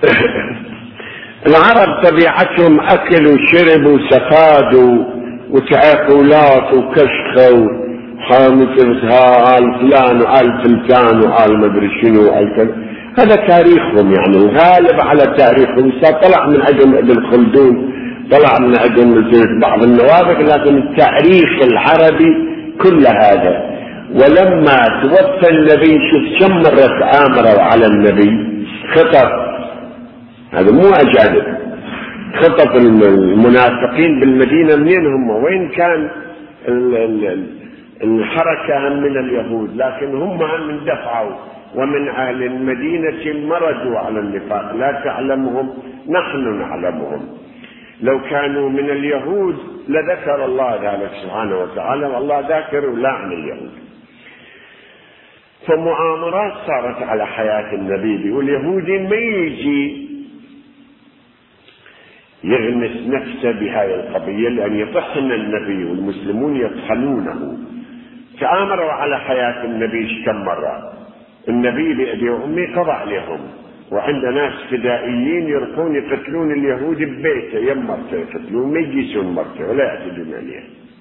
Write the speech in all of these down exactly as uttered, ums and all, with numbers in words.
العرب طبيعتهم أكل وشرب وسفاد وتعاقلات وكشخة وحامسها آل فلان وآل تلتان وآل مدري شنو وآل كذا. هذا تاريخهم، يعني الغالب على تاريخهم. طلع من عندهم ابن خلدون، طلع من عندهم بعض النوابغ، لكن التاريخ العربي كل هذا. ولما توفى النبي شوف كم مرة آمروا على النبي خطب، هذا مو أجانب، خطب المنافقين بالمدينة منين هم، وين كان الحركة من اليهود، لكن هم من دفعوا ومن أهل المدينة مردوا على النفاق. لا تعلمهم نحن نعلمهم. لو كانوا من اليهود لذكر الله ذلك سبحانه وتعالى، والله ذاكر ولعن اليهود. فمؤامرات صارت على حياة النبي، واليهودي ما يجي يغمس نفسه بهذه القضية لأن يطحن النبي والمسلمون يطحنونه. تآمروا على حياة النبي كم مرة. النبي بأبي وأمي قضى عليهم، وعند ناس فدائيين يرقون يقتلون اليهود ببيته، يم مرته يقتلون، ما يجيسون مرته ولا يعتدون عليه.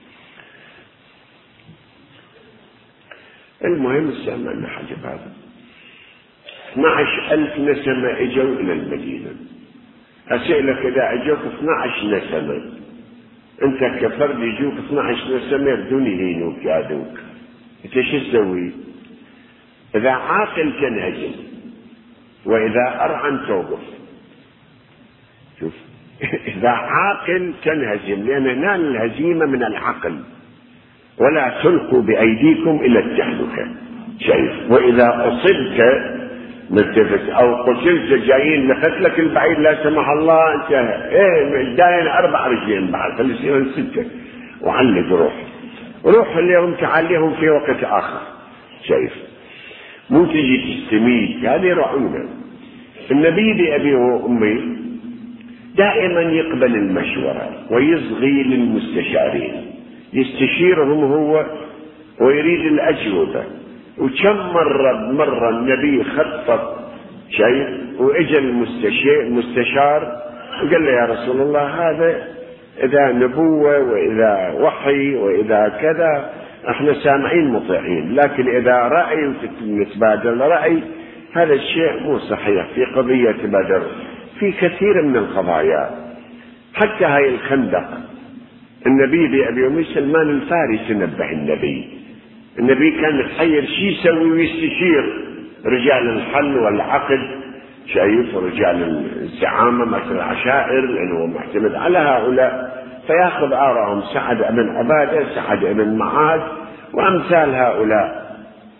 المهم السامعنا حاجة هذا اثني عشر ألف نسمة اجوا إلى المدينة. أسئلك إذا اجوك اثني عشر نسمة أنت كفرد يجوك اثني عشر نسمة يبدون يهينوك يعادوك، أنت شو تسوي؟ إذا عاقل تنهزم، وإذا أرعن توقف. شوف إذا عاقل تنهزم، لأن نال الهزيمة من العقل. ولا تلقوا بأيديكم إلى التهلكة. شايف؟ وإذا أصبت ملتفت أو قتلت جايين لقتلك البعيد لا سمح الله، أنت إيه داين أربع رجلين بعد فلسطين ستة وعلق روح روح اليوم تعليهم في وقت آخر. شايف؟ مو تجي تستميت، هذه رعونة. النبي بأبي وأمي دائما يقبل المشورة ويصغي للمستشارين، يستشيرهم هو ويريد الأجوبة. وكم مرة مرة النبي خطط شيء وإجا المستشار وقال له يا رسول الله هذا إذا نبوة وإذا وحي وإذا كذا احنا سامعين مطيعين، لكن إذا رأي نتبادل رأي هذا الشيء مو صحيح في قضية بدر، في كثير من القضايا. حتى هاي الخندق النبي بأبي أمي سلمان الفارسي نبه النبي. النبي كان يتحير شي يسوي ويستشير رجال الحل والعقد، شايف، رجال الزعامة مثل العشائر لأنه معتمد على هؤلاء، فيأخذ آراءهم سعد بن عبادة، سعد بن معاذ وأمثال هؤلاء.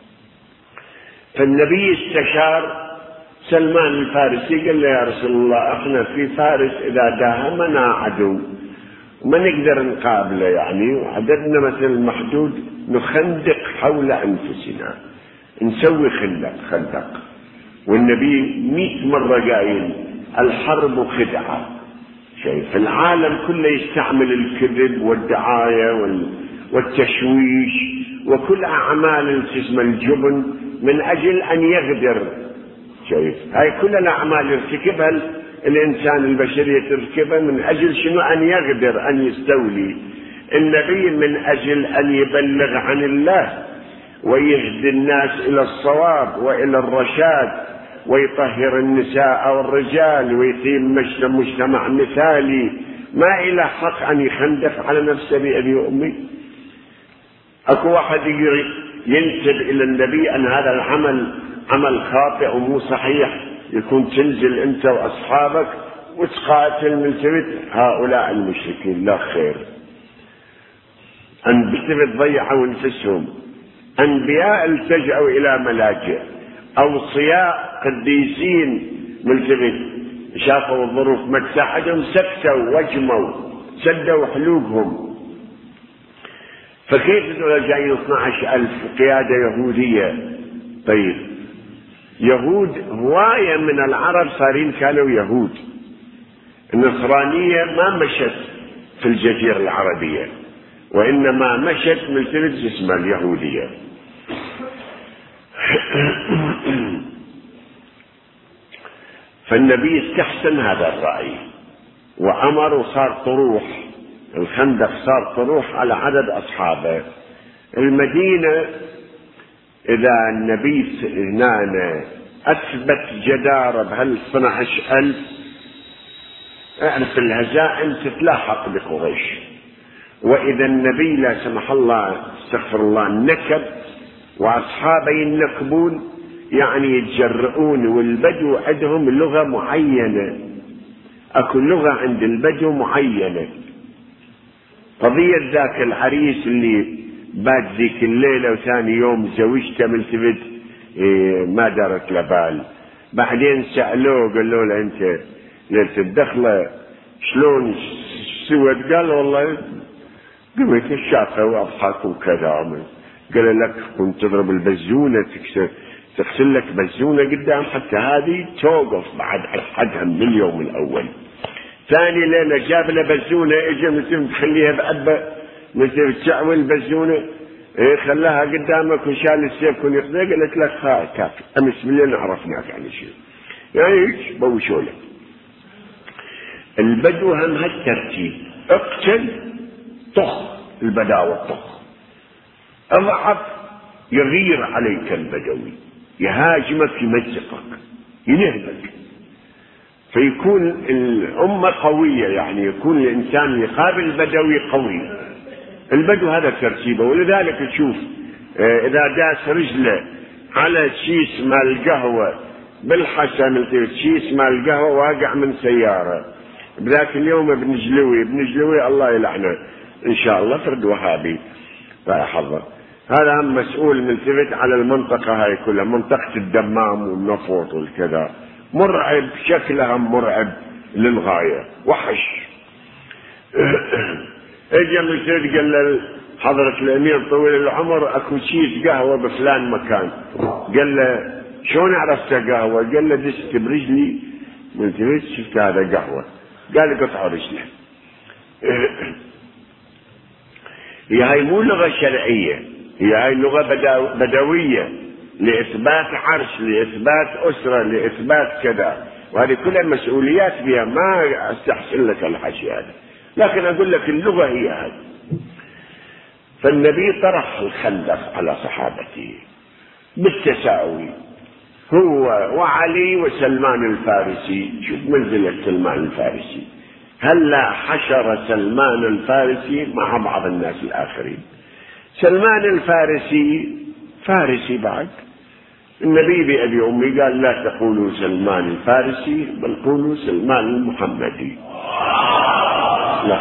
فالنبي استشار سلمان الفارسي قال له يا رسول الله احنا في فارس إذا داهمنا عدو وما نقدر نقابله، يعني وعددنا مثل المحدود نخندق حول أنفسنا، نسوي خندق خندق. والنبي مئة مرة قايل الحرب خدعة. شايف؟ العالم كله يستعمل الكذب والدعاية والتشويش وكل أعمال اسمها الجبن من أجل أن يغدر. شايف؟ هاي كل الأعمال يرتكبها الإنسان البشرية تركبها من أجل شنو؟ أن يغدر، أن يستولي. النبي من أجل أن يبلغ عن الله ويهدي الناس إلى الصواب وإلى الرشاد ويطهر النساء والرجال ويقيم مجتمع مثالي، ما إلى حق أن يخندف على نفسه بأبي وأمي. أكو واحد ينسب إلى النبي أن هذا العمل عمل خاطئ ومو صحيح، يكون تنزل أنت وأصحابك وتقاتل ملتفت هؤلاء المشركين، لا خير. أنبياء ضيعوا أنفسهم، أنبياء التجأوا إلى ملاجئ، أوصياء قديسين ملتفت شافوا الظروف ما تساعدهم سكتوا واجموا سدوا حلوقهم. فكيف دول جايين اثني عشر ألف قيادة يهودية؟ طيب يهود هواية من العرب صارين كانوا يهود. النصرانية ما مشت في الجزيرة العربية، وإنما مشت ملتفت اسمها اليهودية. فالنبي استحسن هذا الرأي وأمر وصار طروح، الخندق صار طروح على عدد أصحابه. المدينة إذا النبي هنا أثبت جدارة بهال اثني عشر ألف، اعرف الهزائم تتلاحق بقريش. وإذا النبي لا سمح الله استغفر الله نكب وأصحابه ينكبون، يعني يتجرؤون، والبدو عندهم لغة معينة، أكو لغة عند البدو معينة. قضية ذاك العريس اللي بات ذيك الليلة وثاني يوم زوجته ملتفت إيه ما دارت لبال، بعدين سألوه قالوا له أنت ليلة الدخلة شلون سوت؟ قال والله قمت الشافة وأضحك وكذا. قال لك كنت تضرب البزونة تكسر تغسل لك بزونة قدام حتى هذه توقف بعد حدها من اليوم الأول. ثاني ليلة جاب له بزونة اجى مثل تخليها بأبة مثل تعول بزونة إيه خلاها قدامك وشال السيف كن يقضي. قالت لك ها كافي أمس بالليل عرفناك عن شيء يعني بوشولك. البدو هم هالترتيب، اقتل طخ البداوة طخ، اضعف يغير عليك البدوي، يهاجمك يمزقك ينهبك، فيكون الأمة قوية، يعني يكون الإنسان يقابل البدوي قوي. البدو هذا ترتيبه. ولذلك تشوف إذا داس رجله على شيس مال القهوة بالحسن شيس مال القهوة واقع من سيارة. بذاك اليوم ابن جلوي ابن جلوي الله يلعنه إن شاء الله فرد وهابي فيحضر، هذا هم مسؤول ملتفت على المنطقة هاي كلها، منطقة الدمام والنفوط والكذا، مرعب شكلها مرعب للغاية وحش. اجى ملتفت قال حضرة الأمير طويل العمر اكو شيس قهوة بفلان مكان. قال له شلون عرفت قهوة؟ قال له دست برجلي ملتفت شفت هذا قهوة. قال قطع رجله. هي هاي مو لغة شرعية، هي هاي لغة بدوية لإثبات عرش، لإثبات أسرة، لإثبات كذا، وهذه كلها مسؤوليات بها. ما أستحسن لك الحكي هذا، لكن أقول لك اللغة هي هذه. فالنبي طرح الخندق على صحابته بالتساوي، هو وعلي وسلمان الفارسي. شوف منزلة سلمان الفارسي، هلا حشر سلمان الفارسي مع بعض الناس الآخرين. سلمان الفارسي فارسي بعد، النبي بأبي أمي قال لا تقولوا سلمان الفارسي بل قولوا سلمان المحمدي. لا.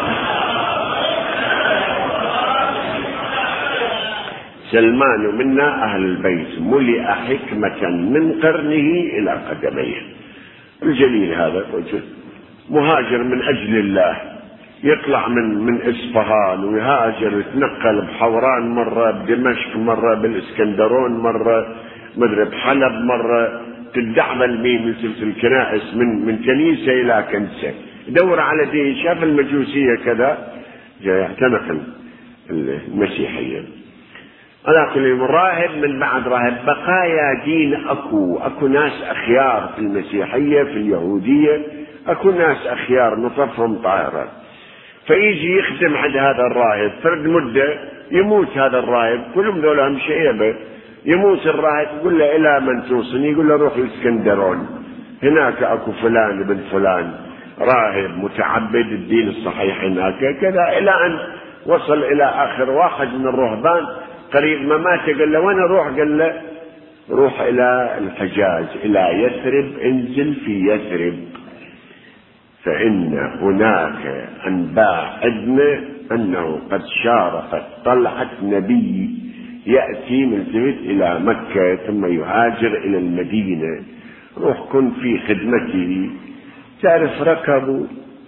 سلمان منا أهل البيت ملئ حكمة من قرنه إلى قدميه. الجليل هذا رجل مهاجر من أجل الله، يطلع من من إصفهان ويهاجر يتنقل بحوران مرة، بدمشق مرة، بالإسكندرون مرة، مدري بحلب مرة، تدعبل مين مثل الكنائس من من كنيسة إلى كنيسة، يدور على دين. شاف المجوسية كذا جاء يعتنق المسيحية. هذا كل راهب من بعد راهب، بقايا دين أكو أكو ناس أخيار في المسيحية في اليهودية، أكو ناس أخيار نطفهم طاهرة. فيجي يخدم عند هذا الراهب فرد مدة، يموت هذا الراهب، كلهم ذولهم شيبة، يموت الراهب يقول له إلى من توصني؟ يقول له روح الإسكندرون، هناك أكو فلان ابن فلان راهب متعبد الدين الصحيح هناك كذا، إلى أن وصل إلى آخر واحد من الرهبان قريب ما مات. قال له وين أروح؟ قال له روح إلى الحجاز إلى يثرب، انزل في يثرب فإن هناك أنباء عندنا أنه قد شارفت طلعة نبي يأتي ملتفت إلى مكة ثم يهاجر إلى المدينة، روح كن في خدمته. تعرف ركبوا،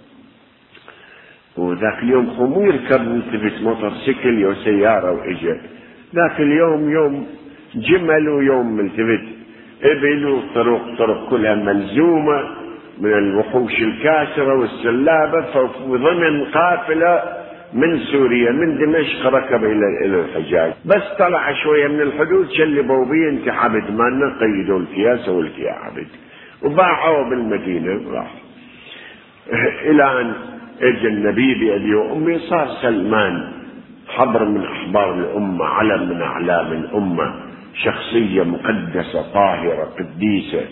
وذاك اليوم خمو يركب ملتفت موتورسيكل أو سيارة وإجا، ذاك اليوم يوم جمل ويوم ملتفت إبل، وطرق طرق كلها ملزومة من الوحوش الكاسرة والسلابة. فضمن قافلة من سوريا من دمشق ركب إلى الحجاز، بس طلع شوية من الحدود شلبوا بيه انت عبد مالنا، قيدوا الكياس والكيا عبد، وباعوا بالمدينة راح إلى أن اجى النبي بأبي وأمي، صار سلمان حبر من أحبار الأمة، علم من أعلام الأمة، شخصية مقدسة طاهرة قديسة.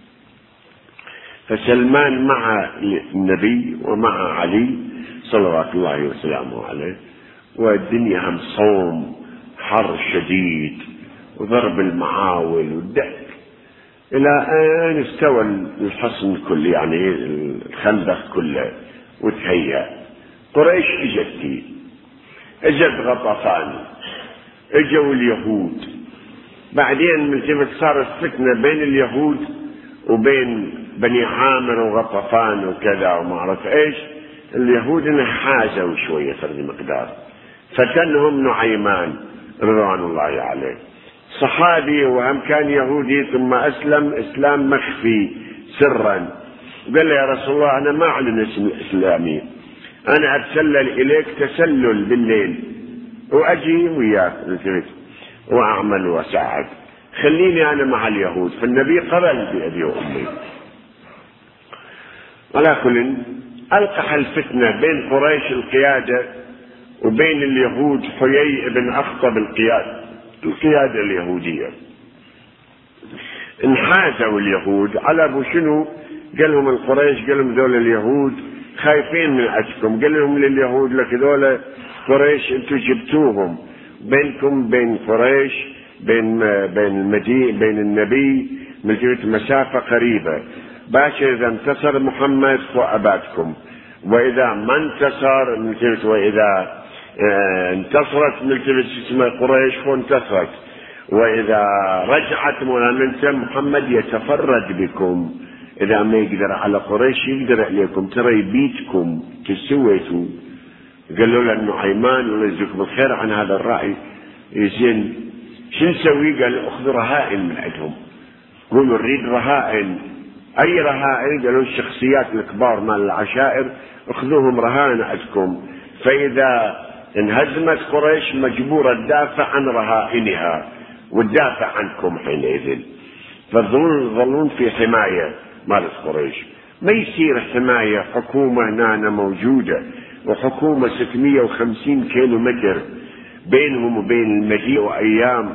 فسلمان مع النبي ومع علي صلوات الله وسلامه عليه، والدنيا هم صوم حر شديد وضرب المعاول والدق، إلى أن استوى الحصن كله، يعني الخندق كله وتهيأ. قريش اجت اجت غطفان، اجوا اليهود، بعدين من جبت صارت فتنة بين اليهود وبين بني عامر وغطفان وكذا وما عرف ايش. اليهود انحازوا شوية فرد مقدار، فتنهم نعيمان رضوان الله عليه، صحابي وهم كان يهودي ثم أسلم إسلام مخفي سرا. قال له يا رسول الله أنا ما أعلن اسم إسلامي، أنا أتسلل إليك تسلل بالليل وأجي وياك وأعمل وأساعد، خليني أنا مع اليهود. فالنبي قبل بأبي وأمي. على كل ألقح الفتنة بين قريش القيادة وبين اليهود حيي بن أخطب القيادة القيادة اليهودية. انحازوا اليهود على ابو شنو؟ قال لهم القريش، قال لهم ذول اليهود خايفين من عندكم، قال لهم لليهود لك ذول قريش انتم جبتوهم، بينكم بين قريش بين بين المدينة بين النبي مسافة قريبة، باشا اذا انتصر محمد فأباتكم، واذا ما انتصر واذا اه انتصرت ملتبس اسمها قريش فانتصرت، واذا رجعت منامنة محمد يتفرد بكم، اذا ما يقدر على قريش يقدر عليكم، ترى يبيتكم تسويتوا. قالوا له نعيمان الله يجزيكم الخير عن هذا الرأي، زين شو نسوي؟ قال اخذ رهائن من عندهم، قولوا نريد رهائن. اي رهائن؟ قالوا الشخصيات الكبار مال العشائر اخذوهم رهائن عندكم، فاذا انهزمت قريش مجبورة تدافع عن رهائنها وتدافع عنكم حينئذ، فظلون في حماية مال قريش. ما يصير حماية حكومة هنا موجودة وحكومة ستمائة وخمسين كيلو متر بينهم وبين المدينة وأيام،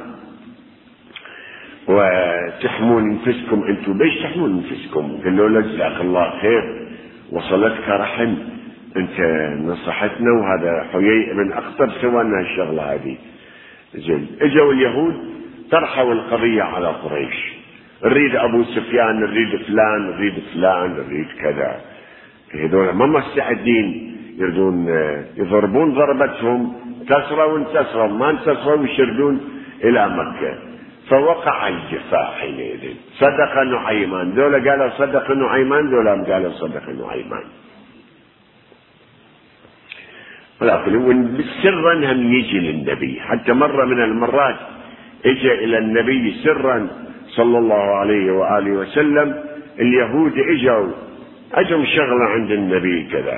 وتحمون انفسكم انتم. ليش تحمون انفسكم؟ قالوا له جزاك الله خير وصلتك رحم، انت نصحتنا وهذا حيي بن اخطب سوالنا الشغله هذه. زين اجوا اليهود طرحوا القضيه على قريش، نريد ابو سفيان، نريد فلان، نريد فلان، نريد كذا. هذول ما مستعدين، يريدون يضربون ضربتهم، انتصروا انتصروا، ما انتصروا يشردون الى مكه. فوقع الجفاء حينئذ. صدق نعيمان، ذولا قالوا صدق نعيمان، ذولا قالوا صدق نعيمان. ولكن سرا هم يجي للنبي، حتى مرة من المرات اجى الى النبي سرا صلى الله عليه وآله وسلم، اليهود اجوا اجوا شغلة عند النبي كذا،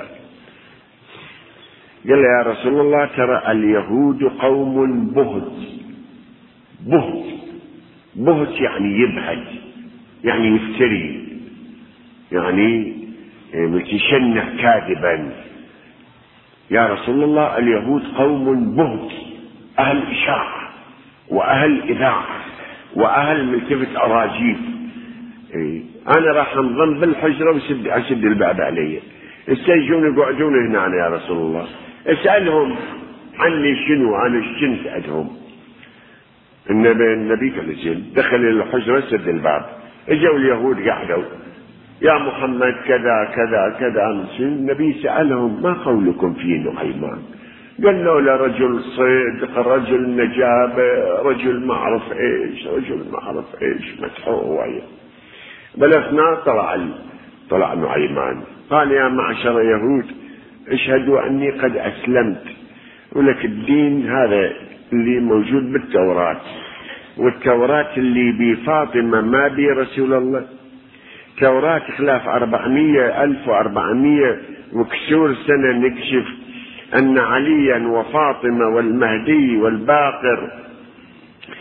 قال يا رسول الله ترى اليهود قوم بهت. بهت بهت يعني يبهت، يعني يفتري، يعني يتشنع كاذبا. يا رسول الله اليهود قوم بهت، أهل إشاعة وأهل إذاعة وأهل ملتفت أراجيف. إيه؟ أنا راح انضم بالحجرة وسد أسد الباب علي، استيجون يقعدون هنا أنا يا رسول الله، اسألهم عني شنو أنا شنت عندهم. النبي النبي قال دخل الحجرة سد الباب، اجوا اليهود قعدوا يا محمد كذا كذا كذا. النبي سألهم ما قولكم في نعيمان؟ قالوا له رجل صدق، رجل نجابة، رجل ما أعرف إيش، رجل ما أعرف إيش، مدحوه. بلغنا طلع طلع نعيمان قال يا معشر يهود اشهدوا أني قد أسلمت، ولك الدين هذا اللي موجود بالتوراة، والتوراة اللي بفاطمة ما بي رسول الله، توراة خلاف أربعمية ألف وأربعمية وكسور سنة نكشف أن عليا وفاطمة والمهدي والباقر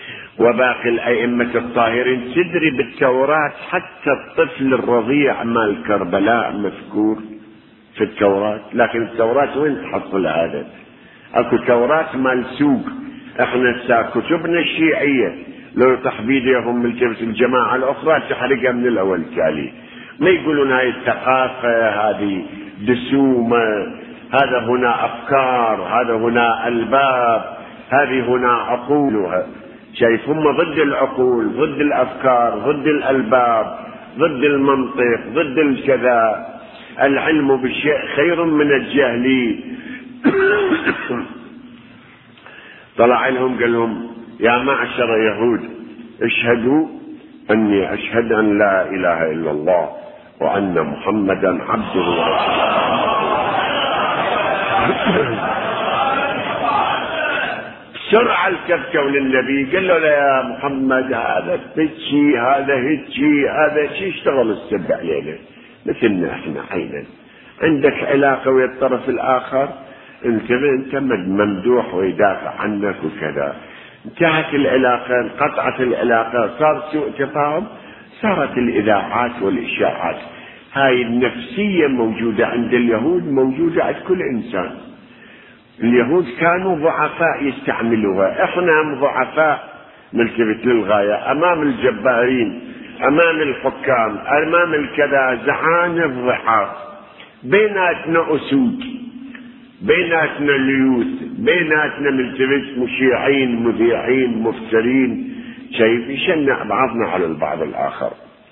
وباقي الأئمة الطاهرين. تدري بالتوراة حتى الطفل الرضيع مال كربلاء مذكور في التوراة، لكن التوراة وين تحصل هذا؟ اكو توراة مال سوق. احنا كتبنا الشيعية لو تحبيدهم ملتبس الجماعة الأخرى تحرقها من الأول تالي. ما يقولون هاي الثقافة، هذه دسومة، هذا هنا أفكار، هذا هنا ألباب، هذه هنا عقولها. شايف هم ضد العقول، ضد الأفكار، ضد الألباب، ضد المنطق، ضد الكذا. العلم بالشيء خير من الجهل. طلع لهم قال لهم يا معشر يهود اشهدوا أني أشهد أن لا إله إلا الله وأن محمدا عبده ورسوله. بسرعة التفتوا للنبي قال له يا محمد هذا هيجي هذا هيجي هذا شي اشتغل السبع ليلة مثلنا احنا عينا. عندك علاقة ويا الطرف الآخر انت انت ممدوح ويدافع عنك وكذا. انتهت العلاقة، انقطعت العلاقة، صار سوء تفاهم، صارت الإذاعات والإشاعات. هاي النفسية موجودة عند اليهود، موجودة عند كل إنسان. اليهود كانوا ضعفاء يستعملوها، احنا ضعفاء نلتفت للغاية أمام الجبارين، أمام الحكام، أمام الكذا، زعانف ضعاف. بيناتنا أسود، بيناتنا ليوث، بيناتنا ملتفت مشيعين مذيعين مفترين، شايف يشنع بعضنا على البعض الآخر.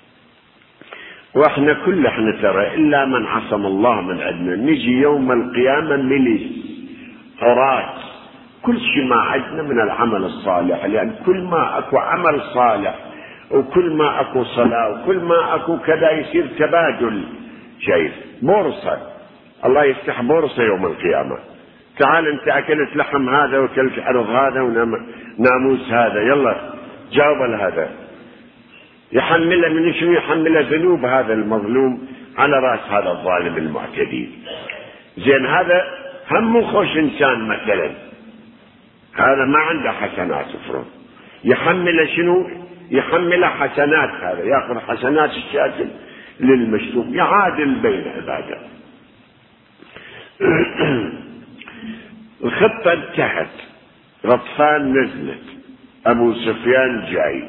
واحنا كل احنا ترى إلا من عصم الله من عندنا. نجي يوم القيامة مليس عراة، كل شيء ما عندنا من العمل الصالح، لأن كل ما أكو عمل صالح وكل ما أكو صلاة وكل ما أكو كذا يصير تبادل. شايف بورصة، الله يفتح بورصة يوم القيامة. تعال انت أكلت لحم هذا وكلت عرض هذا وناموس هذا، يلا جاوب هذا. يحمله من شنو؟ يحمله ذنوب هذا المظلوم على رأس هذا الظالم المعتدي. زين هذا هم خوش إنسان مثلا، هذا ما عنده حسنات افرض، يحمل شنو؟ يحمل حسنات، هذا ياخذ حسنات الشاكل للمشتوم، يعادل بين عباده. الخطة انتهت، غطفان نزلت، ابو سفيان جاي،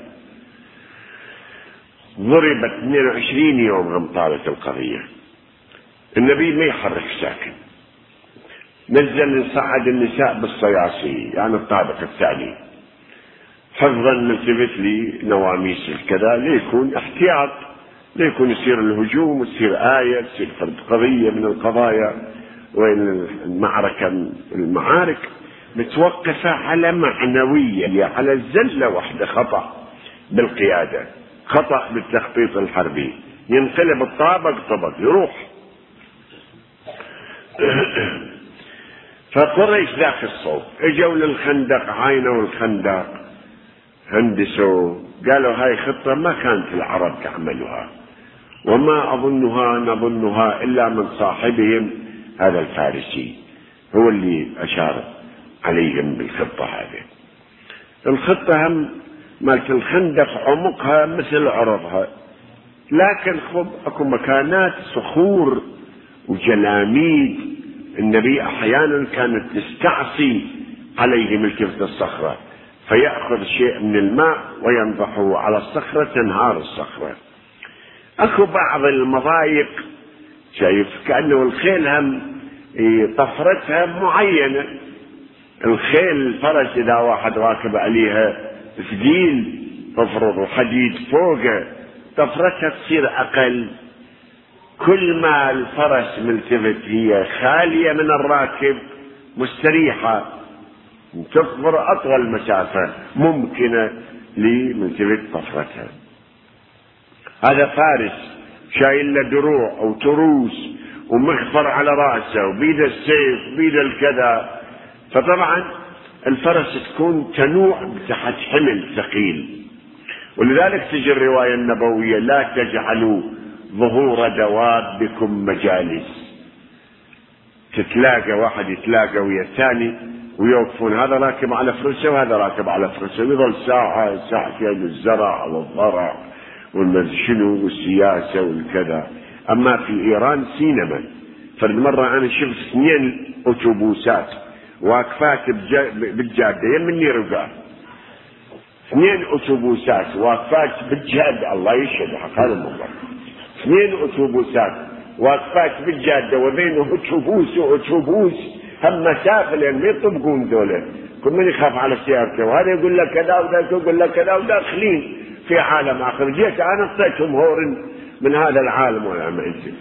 ضربت اثنين وعشرين يوم هم طالت القضية. النبي ما يحرك ساكن، نزل يصعد النساء بالصياصي يعني الطابق الثاني، حفظا نلتفت لي نواميس الكذا ليكون احتياط، ليكون يصير الهجوم وتصير آية، تصير فرد قضية من القضايا، وين المعركة المعارك متوقفة على معنوية، على الزلة واحدة خطأ بالقيادة، خطأ بالتخطيط الحربي، ينقلب الطابق طبق يروح. فقريش ذاك الصوت اجوا للخندق، عاينوا الخندق، هندسوا، قالوا هاي خطة ما كانت العرب تعملها، وما أظنها نظنها إلا من صاحبهم هذا الفارسي، هو اللي أشار عليهم بالخطة هذه. الخطة هم مالت الخندق عمقها مثل عرضها، لكن خب اكو مكانات صخور وجلاميد، النبي احيانا كانت تستعصي عليه ملتفت الصخرة فيأخذ شيء من الماء وينضحه على الصخرة تنهار الصخرة. اكو بعض المضايق، شايف كأنه الخيل هم طفرتها معينة، الخيل الفرس اذا واحد راكب عليها ثقيل تفرض حديد فوقه طفرتها تصير اقل، كل ما الفرس ملتفت هي خالية من الراكب مستريحة تكبر اطول مسافة ممكنة لملتفت طفرتها. هذا فارس شايل له دروع او تروس ومخفر على رأسه وبيده السيف وبيده الكذا، فطبعا الفرس تكون تنوع تحت حمل ثقيل. ولذلك تجي الرواية النبوية لا تجعلوا ظهور دوابكم مجالس، تتلاقى واحد يتلاقى ويا الثاني ويوقفون، هذا راكب على فرسه وهذا راكب على فرسه، ويظل ساعة ساعتين الزرع والضرع والمزشنو والسياسة والكذا. أما في إيران سينما. فرد مرة أنا شفت اثنين أوتوبوسات واقفات بالجادة يمني رقاه، اثنين أوتوبوسات واقفات بالجادة، الله يشهد حقال المنظر، اثنين أوتوبوسات واقفات بالجادة وبينه أوتوبوس وأوتوبوس هم مسافة، لأن ما يطبقون دولة، كل من يخاف على سيارته، وهذا يقول لك كذا وذاك يقول لك كذا، وداخلين في عالم آخر. جيت أنا اعطيتهم هورن من هذا العالم ولا ما أنت.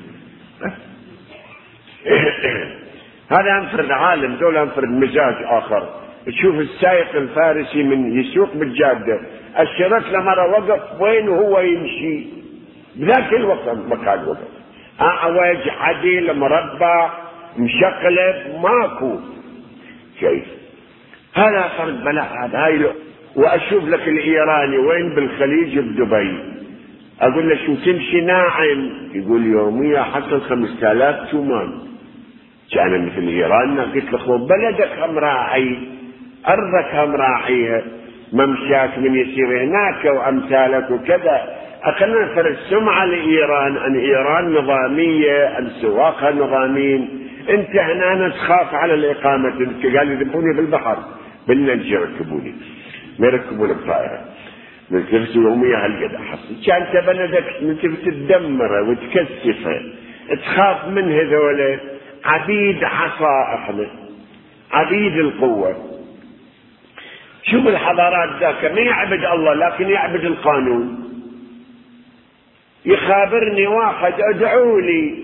هذا انفرد عالم، دول انفرد مزاج آخر. تشوف السائق الفارسي من يسوق بالجادة، الشرط لمرة وقف وين وهو يمشي بذاك الوقت مكان وقف، أعوج عديل مربع مشقلب ماكو شيء. هذا فرد بلاء هذا. هاي وأشوف لك الإيراني وين بالخليج بدبي، أقول له شو تمشي ناعم، يقول يوميا حصل خمسة آلاف تومان. كان مثل إيران قلت له بلدك هم راعي، أرضك هم راعيها، ممشاك من يصير هناك وأمثالك وكذا. أخلنا نفر السمعة لإيران أن إيران نظامية، أن سواقها نظامين. أنت هنا تخاف على الإقامة، قال يذبوني بالبحر بالنجي يركبوني، ما يركبوني بطائرة من كيف يومية هالقد حصل. كانت بلدك من كيف تدمره وتكثفه، تخاف من هذول عبيد عصا، احنا عبيد القوة. شوف الحضارات ذاك ما يعبد الله لكن يعبد القانون. يخابرني واحد ادعوا لي،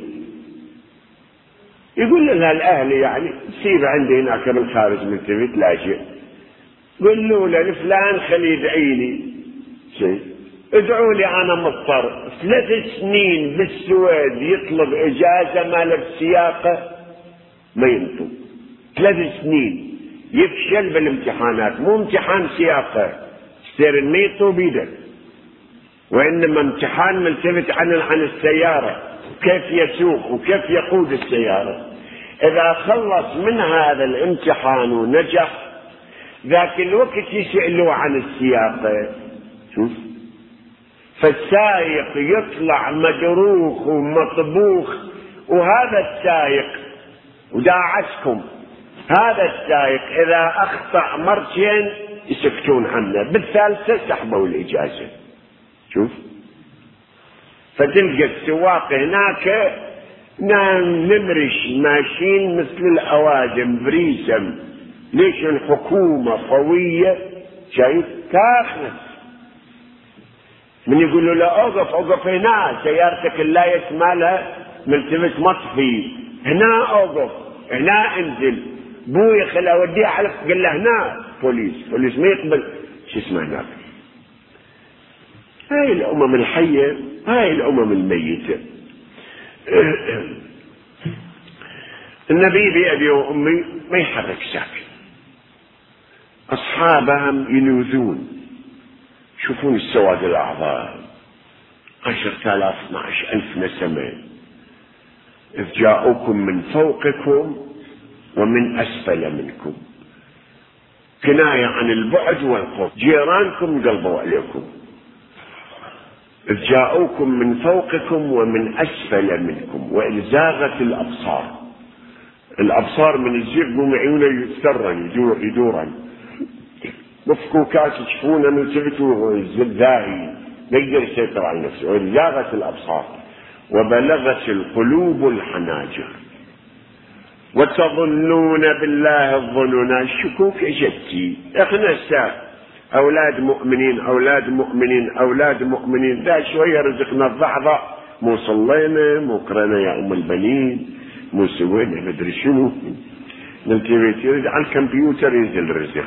يقول لها الاهل يعني سيب عندي هناك بالخارج من تبيت لا شيء، قل له لفلان خلي يدعي لي شيء، ادعوا لي انا مضطر. ثلاث سنين بالسويد يطلب اجازة مال السياقة ما ينطق، ثلاث سنين يفشل بالامتحانات، مو امتحان سياقة تصير الميطو بيدك، وإنما امتحان ملتفت عن عن السيارة، كيف يسوق وكيف يقود السيارة. إذا خلص من هذا الامتحان ونجح، ذاك الوقت يسألوه عن السياقة. شوف، فالسائق يطلع مدروخ ومطبوخ، وهذا السائق وداعتكم هذا السائق إذا أخطأ مرتين يسكتون عنه، بالثالثة سحبوا الإجازة. شوف، فتلقى السواق هناك نعم نمرش ماشيين مثل الأوادم بريسم. ليش؟ الحكومة قوية، شايف تاخنس. من يقول له لا أوقف أوقف هنا، سيارتك اللايت مالها ملتمس مطفي، هنا أوقف هنا انزل، بوي خلي أوديه على قال له هنا بوليس، بوليس ما يقبل شو اسمه هناك. هاي الأمم الحية، هاي الأمم الميتة. النبي بأبي وأمي ما يحرك ساكن، أصحابهم يلوذون. شوفون السواد الأعظام، عشرة آلاف اثناعش ألف نسمة، إذ جاءوكم من فوقكم ومن أسفل منكم، كناية عن البعد والقرب. جيرانكم قلبوا عليكم. إذ جاءوكم من فوقكم ومن أسفل منكم وإذ زاغت الأبصار. الأبصار من الزيغ ومعيونه يتسرن يدور يدورا مفكوكات تشوفونه من سبته الزلزاهي ما يقدر يسيطر على نفسه. وإذ زاغت الأبصار وبلغت القلوب الحناجر وتظنون بالله الظنون. الشكوك اجتي احنا الساعة أولاد مؤمنين أولاد مؤمنين أولاد مؤمنين، ذا شوية رزقنا الضعضع، مو صلينا مو قرأنا يا أم البنين مو سوينا مدري شنو، نلتفت على الكمبيوتر ينزل الرزق.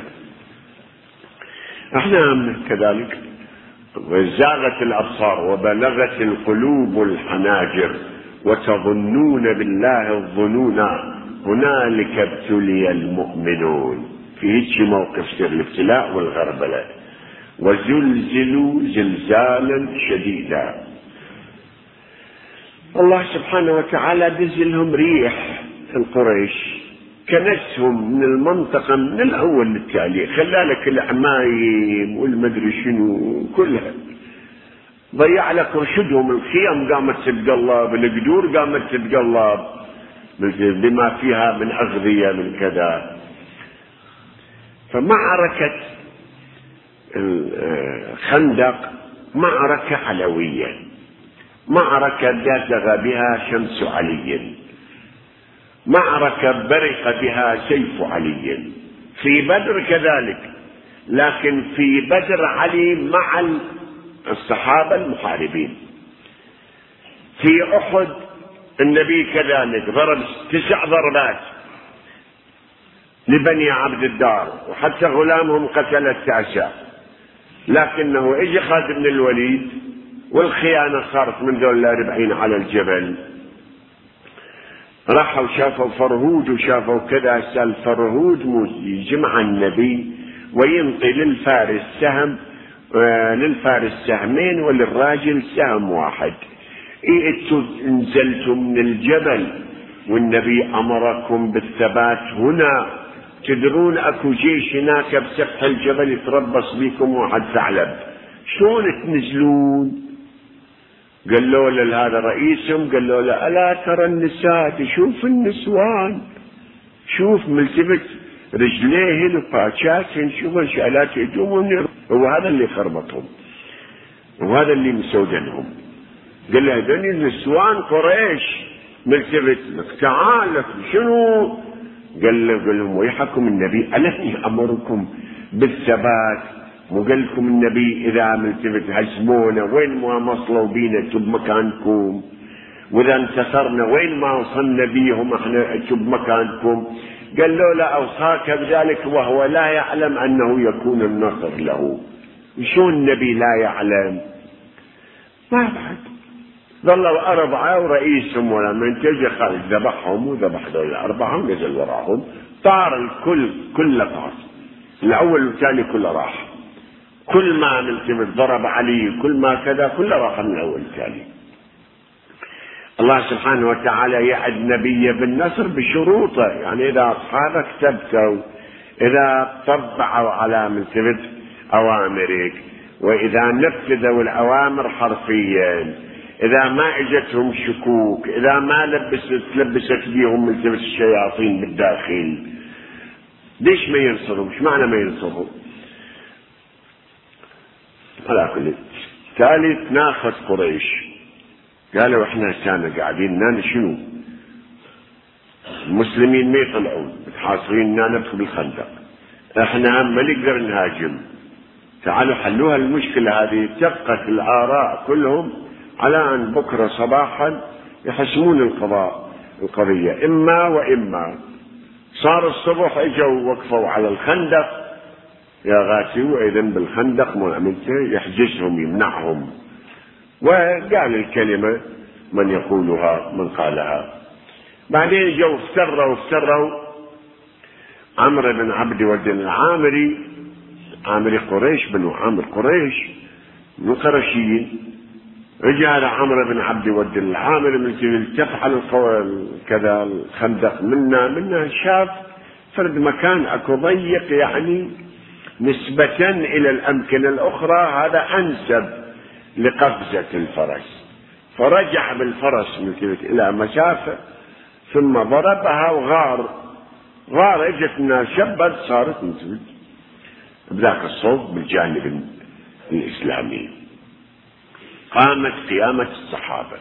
احنا كذلك. وزاغت الأبصار وبلغت القلوب الحناجر وتظنون بالله الظنون هنالك ابتلي المؤمنون. في هيك موقف سر الابتلاء والغربلة. وزلزلوا زلزالا شديدا. الله سبحانه وتعالى دزلهم ريح القريش كنسهم من المنطقة من الأول للتالي، خلالك العمايم والمدري شنو كلها، ضيع لك رشدهم. الخيام قامت تتقلب، القدور قامت تتقلب بما فيها من أغذية من كذا. فمعركة الخندق معركة علوية، معركة دازغ بها شمس علي، معركة برق بها سيف علي. في بدر كذلك، لكن في بدر علي مع الصحابة المحاربين. في أحد النبي كذلك ضرب تسع ضربات لبني عبد الدار، وحتى غلامهم قتل التاسع، لكنه اجى خالد بن الوليد والخيانة صارت من ذول الأربعين على الجبل. راحوا شافوا فرهود وشافوا كذا، سال فرهود يجمع النبي وينطي للفارس سهم، آه للفارس سهمين وللراجل سهم واحد. إيه نزلتم من الجبل والنبي أمركم بالثبات هنا، تدرون اكو جيش هناك بسفح الجبل يتربص بكم واحد ثعلب، شلون تنزلون؟ قالوا له هذا رئيسهم، قالوا له ألا ترى النساء، تشوف النسوان، شوف ملتفت رجليهن وباكاتهن، شوف انشالات يدومون. هو هذا اللي خربطهم وهذا اللي مسودنهم. قال له هذول النسوان قريش، ملتفت لك تعال لك شنو؟ قال له قال لهم ويحكم النبي ألم أمركم بالثبات؟ وقال لكم النبي إذا ملتفت هزمونا وين ما وصلوا بينا بمكانكم، وإذا انتصرنا وين ما وصلنا بيهم احنا بمكانكم. قال له لا أوصاك بذلك وهو لا يعلم أنه يكون النصر له. شلون النبي لا يعلم؟ ما بعد ظلوا أربعة ورئيسهم ولما انتج خالد ذبحهم وذبح ذول الأربعة ونزل وراهم، طار الكل كله طار، الأول والثاني كله راح، كل ما ملتفت ضرب علي كل ما كذا كله راح من الأول والثاني. الله سبحانه وتعالى يعد نبيه بالنصر بشروطه، يعني إذا أصحابك ثبتوا، إذا طبعوا على ملتفت أوامرك، وإذا نفذوا الأوامر حرفيا، إذا ما اجتهم شكوك، إذا ما لبست لبست بيهم ملتفت الشياطين بالداخل، ليش ما ينصروا؟ مش معنى ما ينصروا؟ على كل ثالث ناخذ قريش، قالوا احنا كنا قاعدين نانا شنو؟ المسلمين ما يطلعون متحاصرين نانا ندخل الخندق، احنا ما نقدر نهاجم، تعالوا حلوها المشكلة هذه. اتفقت الآراء كلهم على أن بكرة صباحا يحسمون القضاء القضية، إما وإما. صار الصبح اجوا وقفوا على الخندق يا غاسي، وإذن بالخندق مؤمنته يحجزهم يمنعهم، وقال الكلمة من يقولها من قالها. بعدين جو افتروا افتروا عمرو بن عبد ود العامري، عامري قريش بنو عامر قريش من القرشيين، رجال عمرو بن عبد ود العامري من التفح كذا الخندق منا منا شاف فرد مكان اكو ضيق يعني نسبة الى الامكنة الاخرى، هذا انسب لقفزة الفرس، فرجع بالفرس الى مسافة ثم ضربها وغار غار اجتنا شبت صارت مثل بذاك الصوت بالجانب الاسلامي. قامت قيامة الصحابة،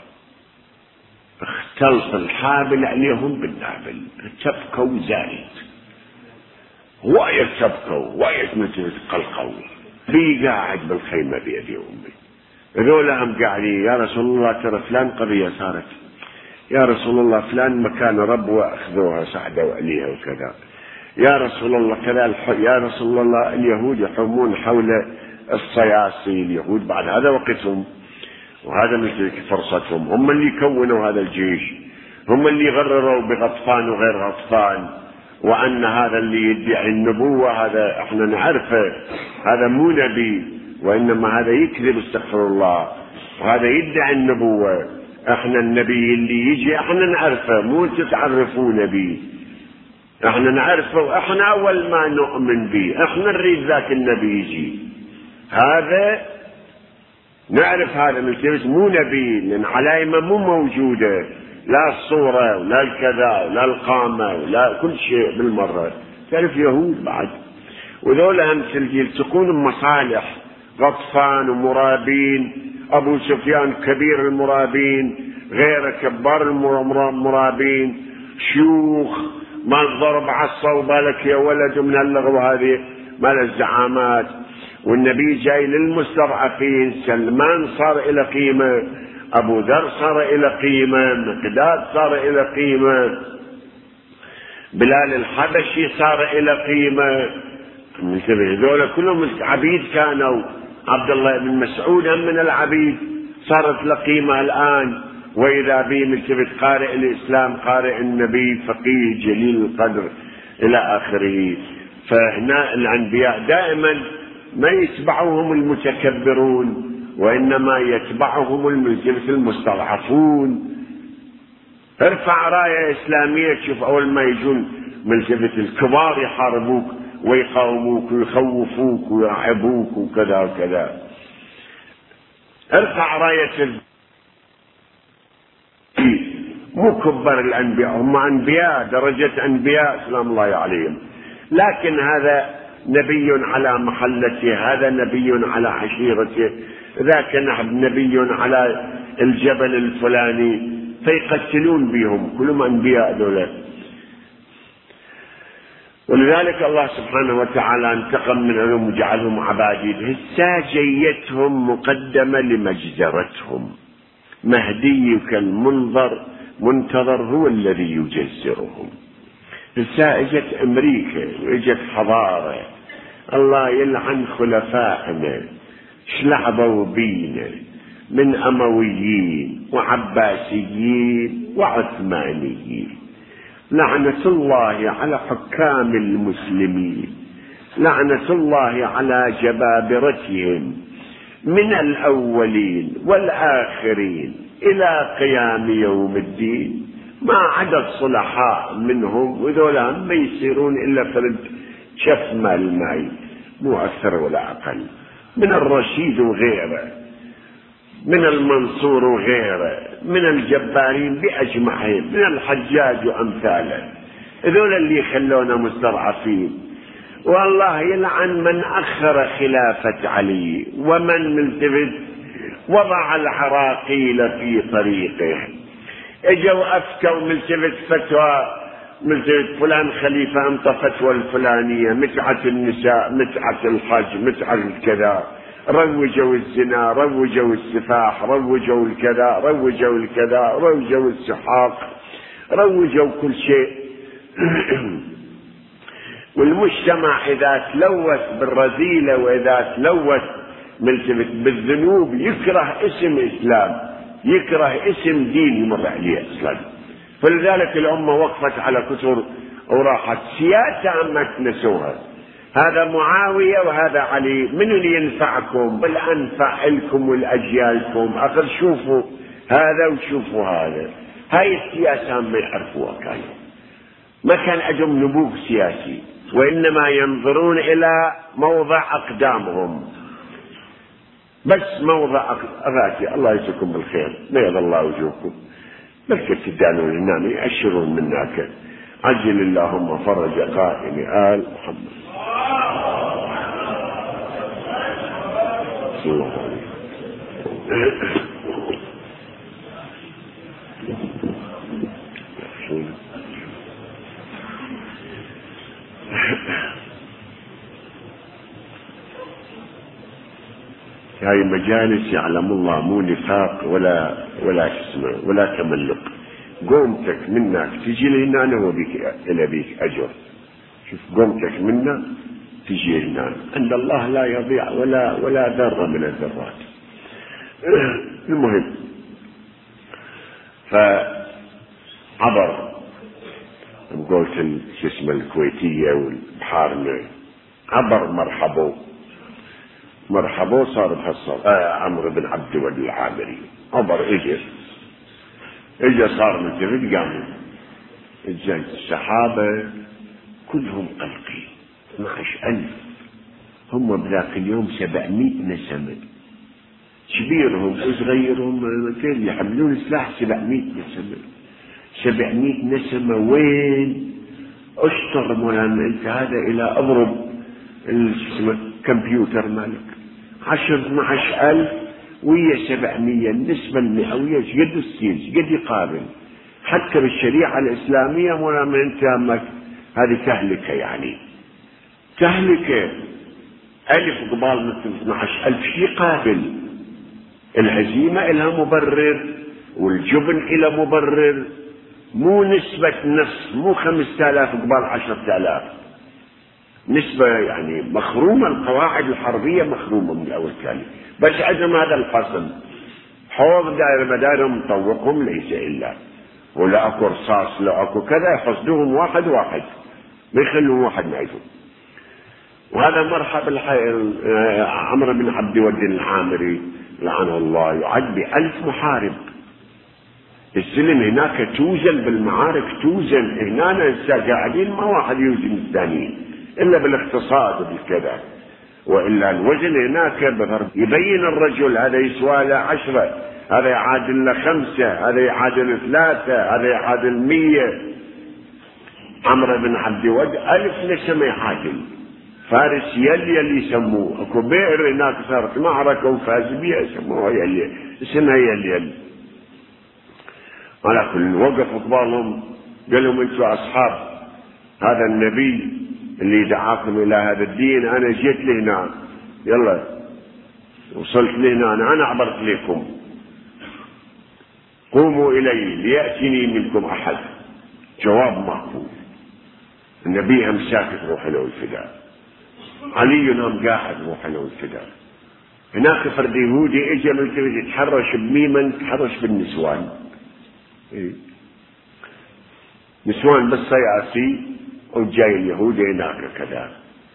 اختلط الحابل عليهم بالنابل، تبكوا زايد وايد تبكوا وايد مثل قلقوا. بي قاعد بالخيمة بيدي امي، ذولهم قاعدين يا رسول الله ترى فلان قضية صارت، يا رسول الله فلان مكان ربوة اخذوها سعدوا عليها وكذا، يا رسول الله كذا، يا رسول الله اليهود يحومون حول الصياصي، اليهود بعد هذا وقتهم وهذا مثل فرصتهم، هم اللي كونوا هذا الجيش، هم اللي غرروا بغطفان وغير غطفان، وأن هذا اللي يدعي النبوة هذا احنا نعرفه هذا مو نبي، وإنما هذا يكذب استغفر الله، وهذا يدعي النبوة، احنا النبي اللي يجي احنا نعرفه مو تتعرفون به. احنا نعرفه، احنا اول ما نؤمن به احنا نريد ذاك النبي يجي. هذا نعرف هذا من مو نبي، لان علامة مو موجودة، لا الصورة ولا الكذا ولا القامة ولا كل شيء بالمرة. تعرف يهود بعد وذولا هم يلتقون بمصالح، غطفان ومرابين، ابو سفيان كبير المرابين، غيره كبار المرابين، شيوخ ما الضرب عصا وبالك يا ولد من اللغو هذه مال الزعامات. والنبي جاي للمستضعفين، سلمان صار إلى قيمة، أبو ذر صار إلى قيمة، مقداد صار إلى قيمة، بلال الحبشي صار إلى قيمة. هذول كلهم عبيد كانوا، عبد الله بن مسعود من العبيد صارت له قيمة الآن. وإذا به ملتفت قارئ الإسلام، قارئ النبي، فقيه جليل القدر إلى آخره. فهنا الأنبياء دائما ما يتبعهم المتكبرون، وإنما يتبعهم المستضعفون. ارفع راية إسلامية، تشوف أول ما يجون ملتفت الكبار يحاربوك ويقاوموك ويخوفوك ويرعبوك وكذا وكذا. ارفع راية مو كبر الأنبياء، هم أنبياء درجة أنبياء سلام الله عليهم، لكن هذا نبي على محلته، هذا نبي على عشيرته، ذاك نبي على الجبل الفلاني، فيقتلون بهم كلهم أنبياء دولة. ولذلك الله سبحانه وتعالى انتقم منهم وجعلهم عباديد. هسه جيتهم مقدمة لمجزرتهم. مهديك المنظر منتظر هو الذي يجزرهم. هسه اجت امريكا واجت حضارة، الله يلعن خلفائنا شلعبوا بينا من امويين وعباسيين وعثمانيين. لعنة الله على حكام المسلمين، لعنة الله على جبابرتهم من الأولين والآخرين إلى قيام يوم الدين، ما عدا الصلحاء منهم، وذولا ما يصيرون إلا فرد شف مال معي، مو أكثر ولا أقل، من الرشيد وغيره، من المنصور وغيره، من الجبارين بأجمعهم، من الحجاج وأمثاله، ذولا اللي يخلونا مستضعفين. والله يلعن من أخر خلافة علي، ومن ملتفت وضع العراقيل في طريقه. اجوا أفتوا ملتفت فتوى، ملتفت فلان خليفة انطى فتوى الفلانية، متعة النساء، متعة الحج، متعة الكذا، روجوا الزنا، روجوا السفاح، روجوا الكذا، روجوا الكذا، روجوا السحاق، روجوا كل شيء. والمجتمع إذا تلوث بالرذيلة وإذا تلوث ملتفت بالذنوب يكره اسم إسلام، يكره اسم دين يمر عليه أصلا. فلذلك الأمة وقفت على كثر وراحت سياسة ما تنسوها. هذا معاوية وهذا علي، من اللي ينفعكم والأنفع لكم والأجيالكم؟ أخر شوفوا هذا وشوفوا هذا. هاي السياسة ما يعرفوها، كانوا ما كان عندهم نبوغ سياسي، وإنما ينظرون إلى موضع أقدامهم، بس موضع أقدامهم. الله يجزيكم بالخير، بيض الله وجوهكم، ملكة الدانون النام يأشرون منك، عجل اللهم فرج قائم آل محمد. الله عليه. هاي مجالس يعلم الله مو نفاق ولا ولا اسمه ولا تملق. قومتك منك تجي لهنا أنا وبيك إلى بيك أجر. شوف قومتك منا تجي هنا، عند الله لا يضيع ولا ولا ذرة من الذرات. المهم فعبر قلت شو اسمه الكويتية والبحارنا، عبر مرحبا مرحبا صار بحصل آه عمرو بن عبد الود العامري، عبر اجى اجى صار ملتفت قام اجى السحابة كلهم قلقين. اثني عشر ألف هم بذاك اليوم سبعمائة نسمة، كبيرهم وصغيرهم مثل يحملون سلاح سبعمائة نسمة. سبعمائة نسمة وين؟ اشطر مولانا انت هذا الى اضرب الكمبيوتر مالك عشر اثني عشر ألف ويا سبعمية، النسبة المئوية قد السيج قد يقابل. حتى بالشريعة الإسلامية مولانا انت همك هذه تهلكة، يعني تهلكة. ألف قبال مثل اثني عشر ألف شي قابل. الهزيمة إلها مبرر والجبن إلى مبرر، مو نسبة نصف، مو خمسة آلاف قبال عشرة آلاف، نسبة يعني مخرومة. القواعد الحربية مخرومة من الأول الثاني، بس عندهم هذا القسم حوض دائرة مدارهم مطوقهم ليس إلا، ولا أكو رصاص لا أكو كذا، يحصدوهم واحد واحد ما يخلون واحد معهم. وهذا مرحب عمرو بن عبد ود العامري لعنه الله يعد بألف محارب. السلم هناك توزن بالمعارك، توزن هنا قاعدين ما واحد يوزن الثانيين إلا بالاقتصاد وبالكذا، وإلا الوزن هناك بغرب يبين الرجل هذا يسوى له عشرة، هذا يعادل له خمسة، هذا يعادل ثلاثة، هذا يعادل مية. عمرو بن عبد ود ألف نسمة يعادل. فارس يلي اللي يسموه اكو بئر هناك صارت معركة وفاز بيها يسموها يلي، اسمها يلي يلي. على كل وقف قبالهم قال لهم انتم اصحاب هذا النبي اللي دعاكم الى هذا الدين، انا جيت لهنا، يلا وصلت لهنا، انا, أنا عبرت لكم، قوموا الي ليأتني منكم احد. جواب مقبول. النبي هم ساكت روح له الفداء، علي نام قاعد روح له الفداء. هناك فرد يهودي اجى من يتحرش بميمن، تحرش بالنسوان، إيه؟ نسوان بالصياصي وجاي اليهودي هناك كذا.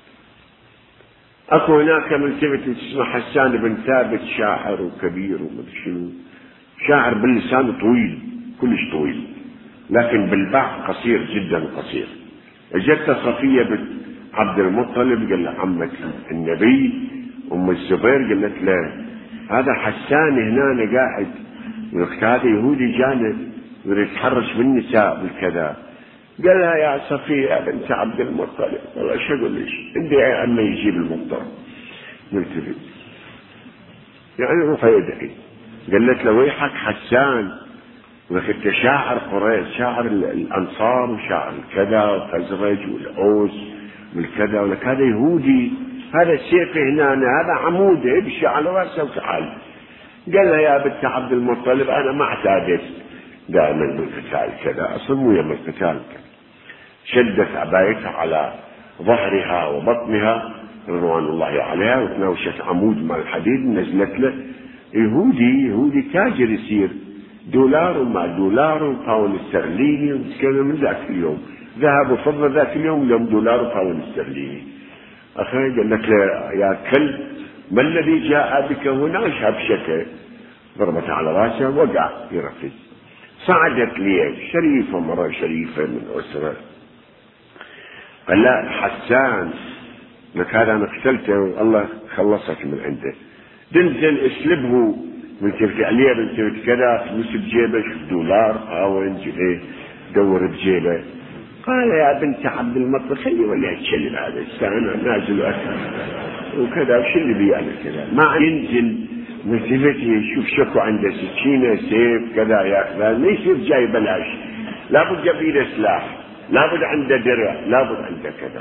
اكو هناك ملتفت اسمه حسان بن ثابت، شاعر وكبير ومدري شنو، شاعر باللسان طويل كلش طويل، لكن بالباع قصير جدا قصير. اجت صفية بنت عبد المطلب قال له عمة النبي ام الزبير قالت له هذا حسان هنا قاعد، وقت هذا يهودي جانا يريد يتحرش بالنساء بالكذا. قال لها يا صفية بنت عبد المطلب، والله شو اقول لك عندي يا عمي يجيب المطر ملتفت يعني روح يدعي. قالت له ويحك حسان، وكنت شاعر قريش، شاعر الانصار وشاعر كذا وخزرج والاوس والكذا، ولك هذا يهودي، هذا السيف هنا، هذا عمود يمشي على راسه وتعال. قال لها يا بنت عبد المطلب انا ما اعتادت دائما بالقتال كذا، اصلا مو يوم القتال. شدت عبايتها على ظهرها وبطنها رضوان الله عليها، وتناوشت عمود مال الحديد، نزلت له. يهودي يهودي تاجر يصير، دولار وما دولار وباون استرليني، وتكلم من ذاك اليوم ذهب وفضة، ذاك اليوم اليوم دولار وباون استرليني. اخي قال لك يا كلب ما الذي جاء بك هنا؟ شبشته ضربت على راسه وقع يركز. صعدت لي شريفة، مرة شريفة من أسرة، قال لا حسان لك هذا أنا قتلته والله خلصك من عنده، تنزل اسلبه من تلك عليه من تلك كذا، فلوس بجيبه، شوف دولار باون جنيه دور بجيبه. قال يا بنت عبد المطلب خلي ولا تشلب هذا السنة نازل أكثر وكذا، وش اللي بيعمل كذا؟ ما ينزل ملتفت يشوف شكو عنده سكينة سيف كذا ياخذ، ما يصير جاي بلاش، لابد جايب سلاح، لابد عنده درع، لابد عنده كذا.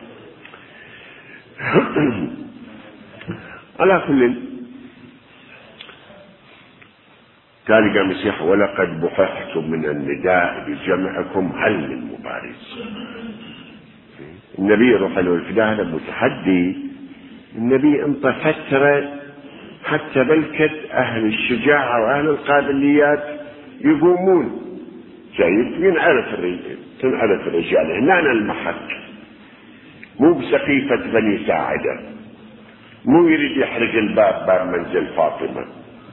على كل تالي قام يصيح ولقد بحثت من النداء بجمعكم هل من مبارز. النبي يروح له الفداء هذا متحدي. النبي انطى فترة حتى بلكت أهل الشجاعة وأهل القابليات يقومون، شايف ينعرف الرجال، تنعرف الرجال هنا المحك، مو بسقيفة بني ساعدة، مو يريد يحرق الباب باب منزل فاطمة.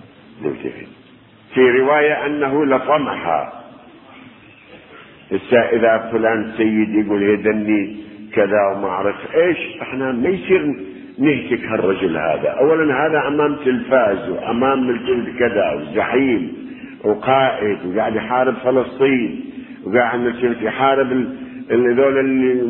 في رواية أنه لطمها، إذا فلان سيد يقول يدني كذا وما أعرف إيش، إحنا ما يصير نهتك هالرجل هذا. أولا هذا أمام تلفاز وأمام الجلد كذا وزعيم وقائد وقاعد يحارب فلسطين وقاعد يحارب هذول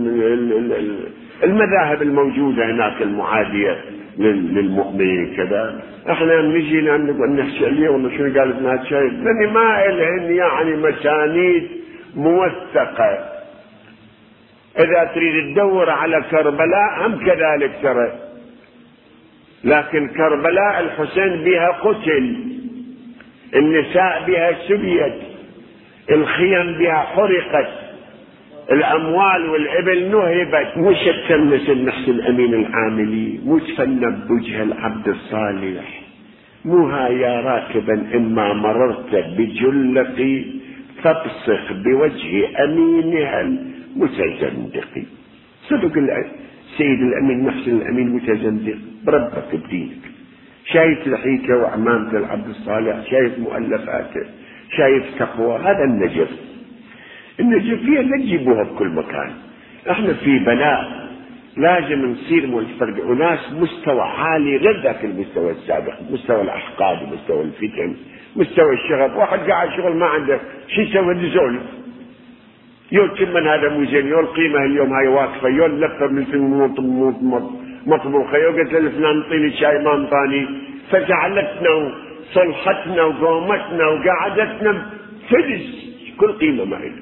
المذاهب الموجودة هناك المعادية للمؤمنين كذا. احنا نجي نقول نحكي اليوم شنو قال ابن هذا الشيء، لاني ما إلهن يعني مسانيد موثقة. اذا تريد تدور على كربلاء هم كذلك ترى، لكن كربلاء الحسين بها قتل، النساء بها سبيت، الخيم بها حرقت، الأموال والإبل نهبت. مو شتمس النحس الأمين العاملي، مو تفنى بوجه العبد الصالح، مو هايا راكبا إما مررت بجلقي فابصق بوجه أمينها المتزندق. صدق السيد الأمين نحس الأمين متزندق بربك بدينك. شايف لحيته وعمامته العبد الصالح، شايف مؤلفاته، شايف تقوى. هذا النجف. النجفية لا تجيبوها بكل مكان. احنا في بلاء، لازم نصير منفرد وناس مستوى عالي غير ذاك المستوى السابق، مستوى الاحقاد ومستوى الفتن، مستوى الشغف. واحد قاعد شغل ما عنده شو يسوي نزول يقول كم من هذا مو زين، يقول قيمه اليوم هاي واقفه، يقول لفه من مطبوخه، يقول قلت لفلان انطيني شاي ما انطاني، فزعلتنا وصلحتنا وقومتنا وقعدتنا فدس، كل قيمه ما له.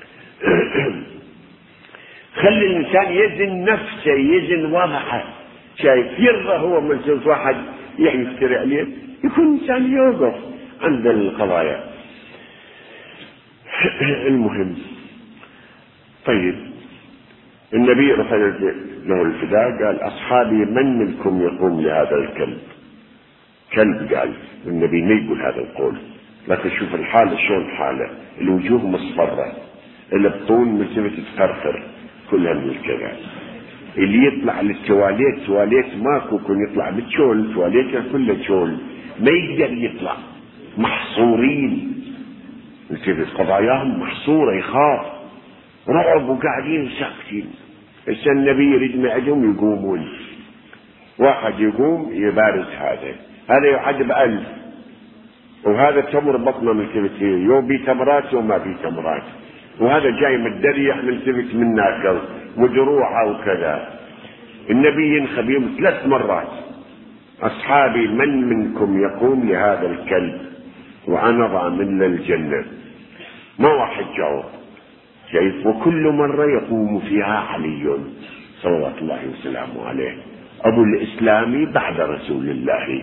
خلي الانسان يزن نفسه، يزن وضعه. شايف يرضى هو من شوف واحد يفتري عليه، يكون انسان يوقف عند القضايا. المهم طيب، النبي رفع له الفداء قال اصحابي من منكم يقوم لهذا الكلب؟ كلب قال النبي ما يقول هذا القول، لكن شوف الحاله شلون حاله، الوجوه مصفره، البطون مثل تفرفر كلها من الكذا. اللي يطلع للتواليت تواليت ماكو، كون يطلع بالشول تواليته كله شول، ما يقدر يطلع، محصورين مثل قضاياهم محصوره، يخاف رعب وقاعدين ساكتين. هسه النبي يريد معدهم يقومون، واحد يقوم يبارز هذا، هذا يعذب ألف، وهذا تمر بطنه من كبتيه، يوم بي تمرات وما بي تمرات، وهذا جاي من الدريح من كبت من ناقل ودروعه وكذا. النبي ينخب يوم ثلاث مرات أصحابي من منكم يقوم لهذا الكلب وأنا ضامن للجنة. ما واحد جاوب، شايف؟ وكل مرة يقوم فيها علي صلوات الله وسلامه عليه، أبو الإسلام بعد رسول الله،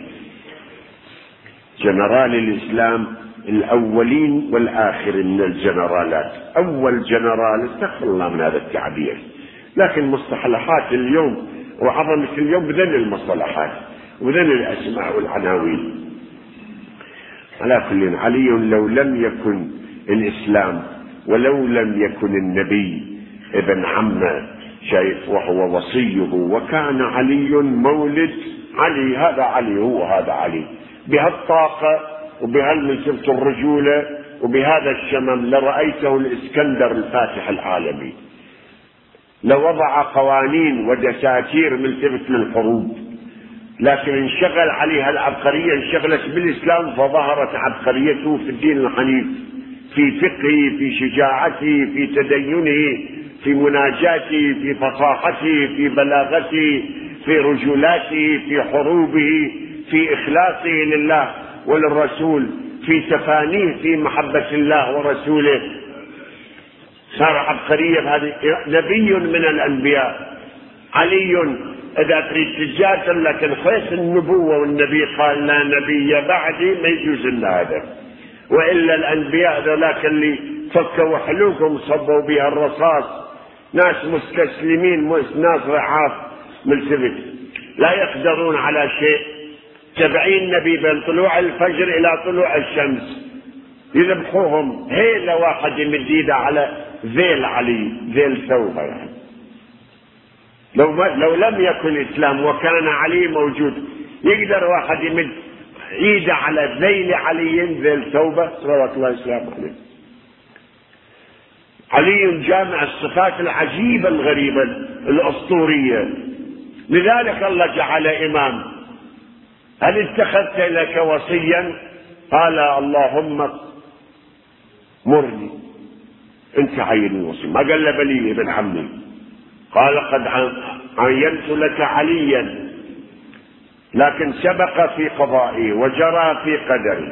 جنرال الإسلام الأولين والآخرين من الجنرالات. أول جنرال، استغفر الله من هذا التعبير، لكن مصطلحات اليوم وعظمة اليوم بذن المصطلحات وبذن الأسماء والعناوين. على كل، علي لو لم يكن الإسلام ولو لم يكن النبي ابن عمه، شايف؟ وهو وصيه، وكان علي مولد علي، هذا علي هو هذا علي، بهالطاقة وبهالمنسبة الرجولة وبهذا الشمم لرأيته الإسكندر الفاتح العالمي، لوضع قوانين ودساتير ملتفت للحروب، لكن انشغل عليها العبقرية، انشغلت بالإسلام فظهرت عبقريته في الدين الحنيف، في فقهه، في شجاعته، في تدينه، في مناجاته، في فصاحته، في بلاغته، في رجولاته، في حروبه، في إخلاصه لله وللرسول، في تفانيه في محبة الله ورسوله. صار عبقرية بهذه. نبي من الأنبياء علي، إذا تريد تجادل لكن حيث النبوة والنبي قال لا نبي بعدي ما يجوز لنا هذا، وإلا الأنبياء ذولاك اللي فكوا حلوكم صبوا بها الرصاص، ناس مستسلمين، ناس رعاف ملتفت لا يقدرون على شيء، سبعين نبي بين طلوع الفجر إلى طلوع الشمس يذبحوهم، هيلا واحد يمد ايده على ذيل علي، ذيل ثوبه يعني. لو لو لم يكن الإسلام وكان علي موجود، يقدر واحد يمد ايده على ذيل علي، ذيل ثوبه صلوات الله وسلامه عليه. علي جامع الصفات العجيبة الغريبة، الأسطورية. لذلك الله جعل إمام. هل اتخذت لك وصيا؟ قال اللهم مرني، انت عين الوصي. ما قال له بلي ابن عمي، قال قد عينت لك عليا، لكن سبق في قضائي وجرى في قدري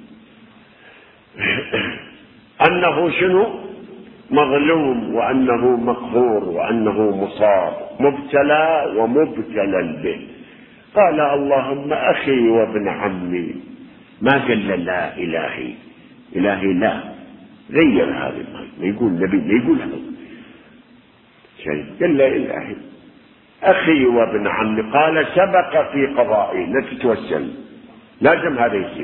أنه شنو؟ مظلوم، وأنه مقهور، وأنه مصاب، مبتلى ومبتلى به. قال اللهم أخي وابن عمي. ما قال لا إلهي، إلهي لا، غير هذا ما يقول نبي، ما يقول هذا شيء، قال لا إلهي أخي وابن عمي. قال سبق في قضائي، لا تتوسل، لازم هذا يصير.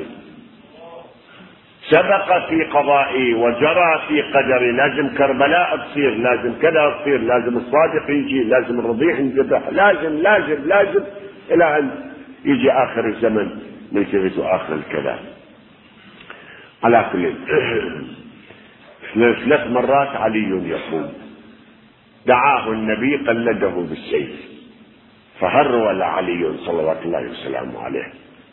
سبق في قضائي وجرى في قدري، لازم كربلاء تصير، لازم كذا تصير، لازم الصادق يجي، لازم الرضيع ينذبح، لازم لازم لازم إلى أن يجي آخر الزمن نلتفت آخر الكلام. على كل ثلاث مرات علي يقول دعاه النبي قلده بالسيف فهرول علي صلوات الله وسلامه عليه،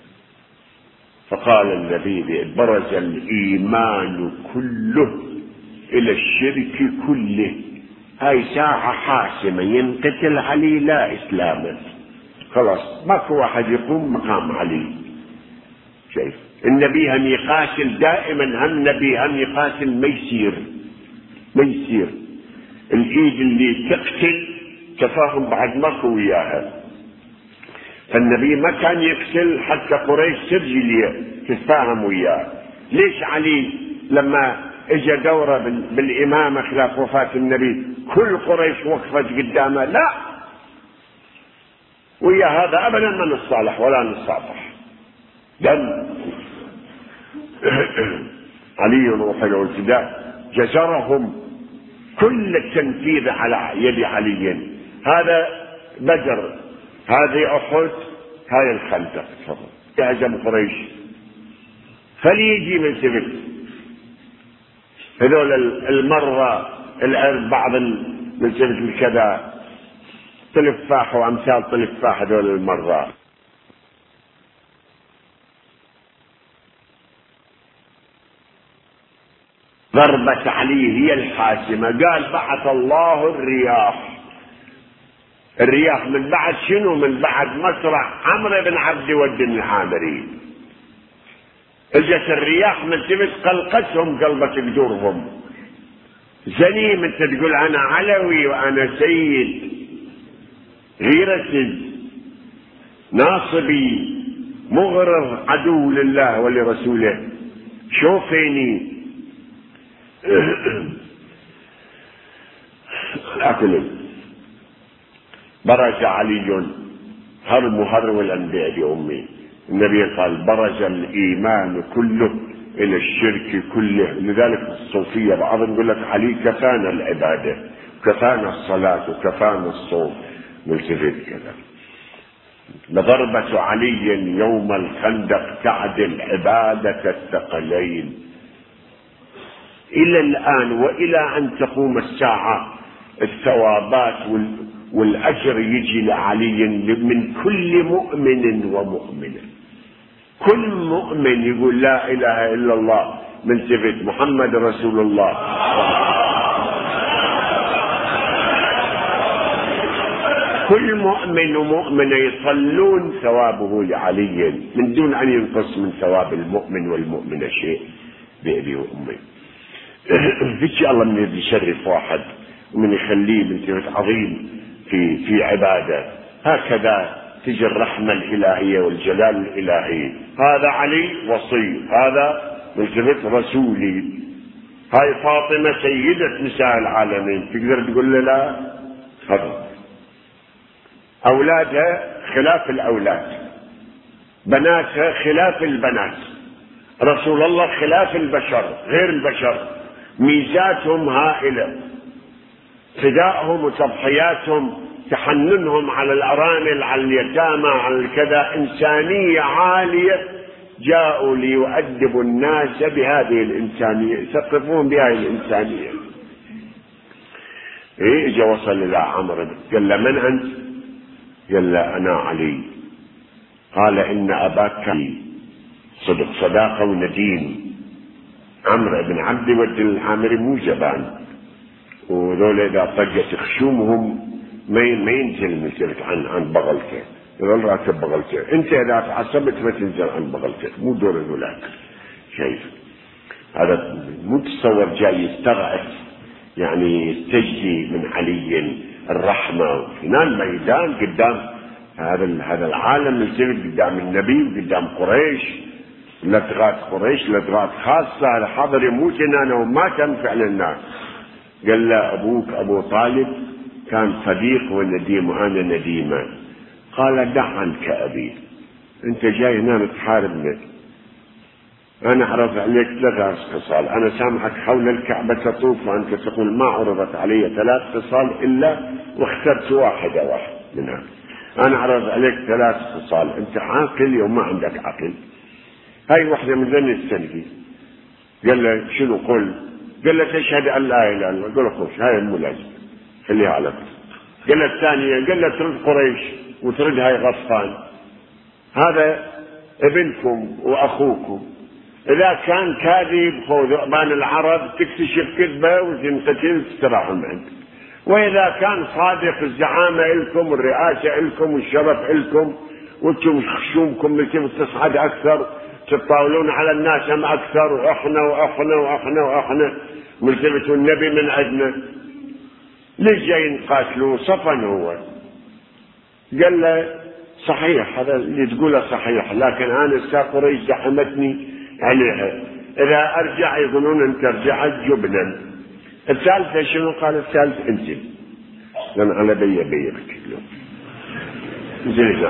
فقال النبي برز الإيمان كله إلى الشرك كله. هاي ساعة حاسمة، ينقتل علي لا إسلاما، خلاص ماكو واحد يقوم مقام علي. شايف النبي هم يقاتل دائما، هم نبي هم يقاتل ما يصير ما يصير. الإيد اللي تقتل كفاهم بعد ماكو وياها. فالنبي ما كان يقتل حتى قريش سرجلية تتفاهم وياه. ليش علي لما اجى دوره بالإمامة خلاف وفاة النبي كل قريش وقفت قدامه؟ لا، ويا هذا أبدا ما نصالح ولا نصافح، دم. علي روح الالتداء جزرهم كل التنفيذ على يد علي. هذا بدر، هذه أحد، هاي الخندق. تفضل يهزم قريش، فليجي من سبيل هذول المرة بعض من سبيل كذا تلفاح وأمثال تلفاح هذول المرة. ضربة علي هي الحاسمة. قال بعث الله الرياح. الرياح من بعد شنو؟ من بعد مصرع عمرو بن عبد ود العامري. اجت الرياح من تبت قلقتهم قلبت قدورهم. زنيم انت تقول انا علوي وانا سيد، غيرة ناصبي مغرر عدو لله ولرسوله، شوفيني. أكل برز علي هرم هرم الأنبياء لأمي. النبي قال برز الإيمان كله إلى الشرك كله. لذلك الصوفية بعضهم يقول لك علي كفانا العبادة، كفانا الصلاة، وكفانا الصوم، ملتفت كذا. لضربة علي يوم الخندق تعدل عبادة الثقلين. إلى الآن وإلى أن تقوم الساعة الثوابات والأجر يجي لعلي من كل مؤمن ومؤمنة. كل مؤمن يقول لا إله إلا الله من ثبت محمد رسول الله، كل مؤمن ومؤمنة يصلون ثوابه لعلي من دون أن ينقص من ثواب المؤمن والمؤمنة شيء بأبي وأمي. فيش الله من يشرف واحد ومن يخليه من ثبت عظيم في في عبادة. هكذا تجي الرحمة الإلهية والجلال الإلهي. هذا علي وصي، هذا ملتفت رسولي. هاي فاطمة سيدة نساء العالمين، تقدر تقول له لا؟ هذا أولادها خلاف الأولاد، بناتها خلاف البنات، رسول الله خلاف البشر غير البشر. ميزاتهم هائلة، فدائهم وتضحياتهم، تحننهم على الأرامل، على اليتامى، على الكذا، إنسانية عالية. جاءوا ليؤدبوا الناس بهذه الإنسانية، يثقفون بهذه الإنسانية. إيه إجا وصل إلى عمرو قال له من أنت؟ قال له أنا علي. قال إن أباك صدق صداقة وندين. عمرو بن عبد ود العامري مو جبان، وذول إذا طقت خشومهم ما ينزل مثلك عن عن بغلته، يظل راكب بغلته. أنت إذا تعصبت ما تنزل عن بغلتك، مو دور ذولاك. شايف هذا مو تصور جاي يسترعف يعني يستجدي من علي الرحمة هنا الميدان قدام هذا هذا العالم الجديد، قدام النبي وقدام قريش، لدغات قريش لدغات خاصة. هذا حاضر يموت هنا وما تنفع للناس. قال له أبوك أبو طالب كان صديق ونديم وأنا نديمة. قال دع عنك أبي، أنت جاي هنا تحاربنا، أنا عرض عليك ثلاث خصال، أنا سامحك حول الكعبة تطوف وأنت تقول ما عرضت علي ثلاث خصال إلا واخترت واحدة واحد منها. أنا عرض عليك ثلاث خصال، أنت عاقل وما عندك عقل، هاي واحدة من ذني السنة. قال له شنو قل؟ قال له تشهد أن لا إله إلا الله. قال له خوش هاي الملازمة خليها على بس. قال له الثانية، قال له ترد قريش وترد هاي غطفان، هذا ابنكم وأخوكم، إذا كان كاذب خذ ذئبان العرب تكتشف كذبة وتنقتل تستراحوا من عندك، وإذا كان صادق الزعامة إلكم والرئاسة إلكم والشرف إلكم وانتم خشومكم مثل تصعد أكثر تتطاولون على الناس هم أكثر، وإحنا وإحنا وإحنا وإحنا ملتفتوا النبي من عندنا، ليش جايين قاتلوا؟ صفن هو. قال له صحيح هذا اللي تقوله صحيح، لكن أنا سا قريش زحمتني عليها، إذا أرجع يظنون أن ترجع جبنا. الثالثة شنو؟ قال الثالث انزل، لأن على بي بي بكتلو انزل.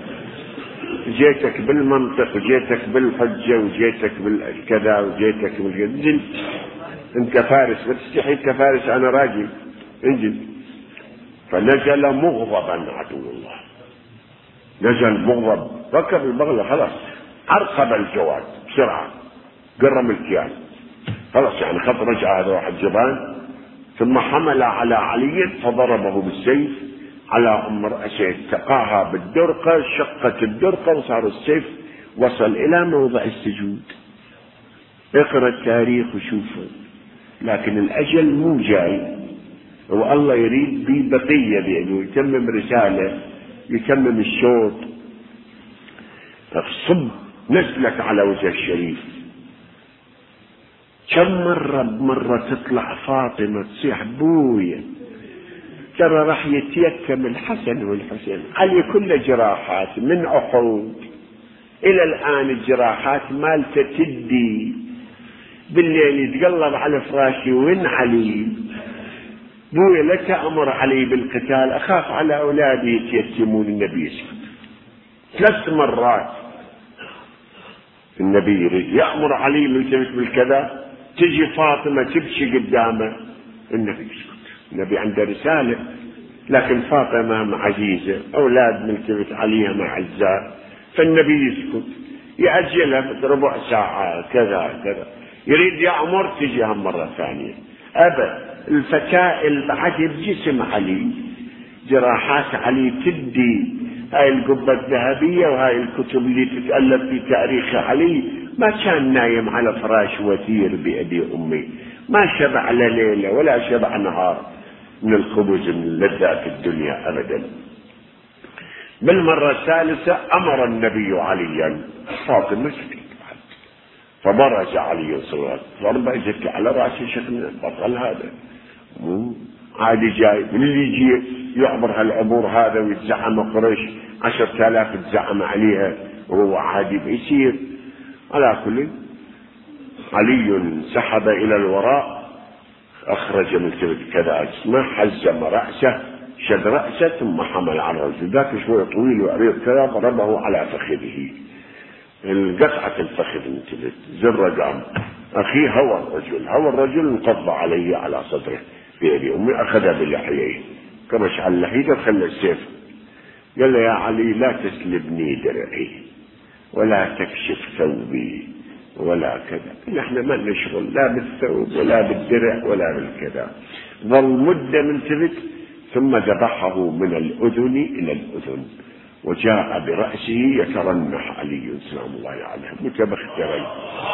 جيتك بالمنطق وجيتك بالحجة وجيتك بالكذا وجيتك بالكذا، انزل انت فارس، ما تستحي انت فارس، أنا راجل، انزل. فنزل مغضبا عدو الله، نزل مغضب، ركب البغلة خلاص، عرقب الجواد بسرعة، قرم الكيان خلاص يعني خط رجع هذا واحد جبان. ثم حمل على علي فضربه بالسيف على أم رأسه، تقاها بالدرقة، شقت الدرقة وصار السيف وصل إلى موضع السجود. اقرأ التاريخ وشوفه، لكن الأجل مو جاي، هو الله يريد ببقية بأنه يتمم رسالة، يتمم الشوط. فالصب نزلت على وجه الشريف. كم مرة بمرة تطلع فاطمة تصيح بويا، ترى راح يتيكم الحسن والحسين. علي كل جراحات من أحد إلى الآن، الجراحات مالته تدي، بالليل يتقلب على فراشي وين علي؟ بويا لا تأمر علي بالقتال، أخاف على أولادي يتيتمون. النبي يسكت ثلاث مرات، النبي يريد يأمر علي يلتفت بالكذا، تجي فاطمة تبكي قدامه، النبي يسكت. النبي عنده رسالة، لكن فاطمة عزيزة، أولاد ملتفت عليها معزات، فالنبي يسكت، يأجلها ربع ساعة كذا كذا، يريد يأمر تجي هم مرة ثانية، أبد. الفتائل بعد بجسم علي، جراحات علي تدي. هاي القبة الذهبية وهاي الكتب اللي تتألف في تاريخ علي، ما كان نايم على فراش وثير بأبي أمي، ما شبع لا ليلة ولا شبع نهار من الخبز من لذات الدنيا أبدا. بالمرة الثالثة أمر النبي عليا، فاطمة سكت، فبرز علي صلى الله عليه وسلم، ضربة اجت على رأسه شكل بطل هذا، عادي جاي من اللي يجي يعبر هالعبور هذا ويتزعم قريش عشرة آلاف يتزعم عليها وهو عادي بيصير. على كل علي سحب إلى الوراء، أخرج من سبت كذا اسمه، حزم رأسه، شد رأسه ثم حمل على الرجل ذاك شوية طويل وعريض كذا، ضربه على فخذه، القطعة الفخذ انتبه، زر قام أخي هوى الرجل، هوى الرجل انقض عليه على صدره بيدي أمي، أخذها بلحييه كمش على اللحية، خلى السيف. قال له يا علي لا تسلبني درعي ولا تكشف ثوبي، ولا كذا. نحن ما نشغل لا بالثوب ولا بالدرع ولا بالكذا. ظل مدة ملتفت ثم ذبحه من الأذن إلى الأذن وجاء برأسه يترنح علي سلام الله عليه متبخترا.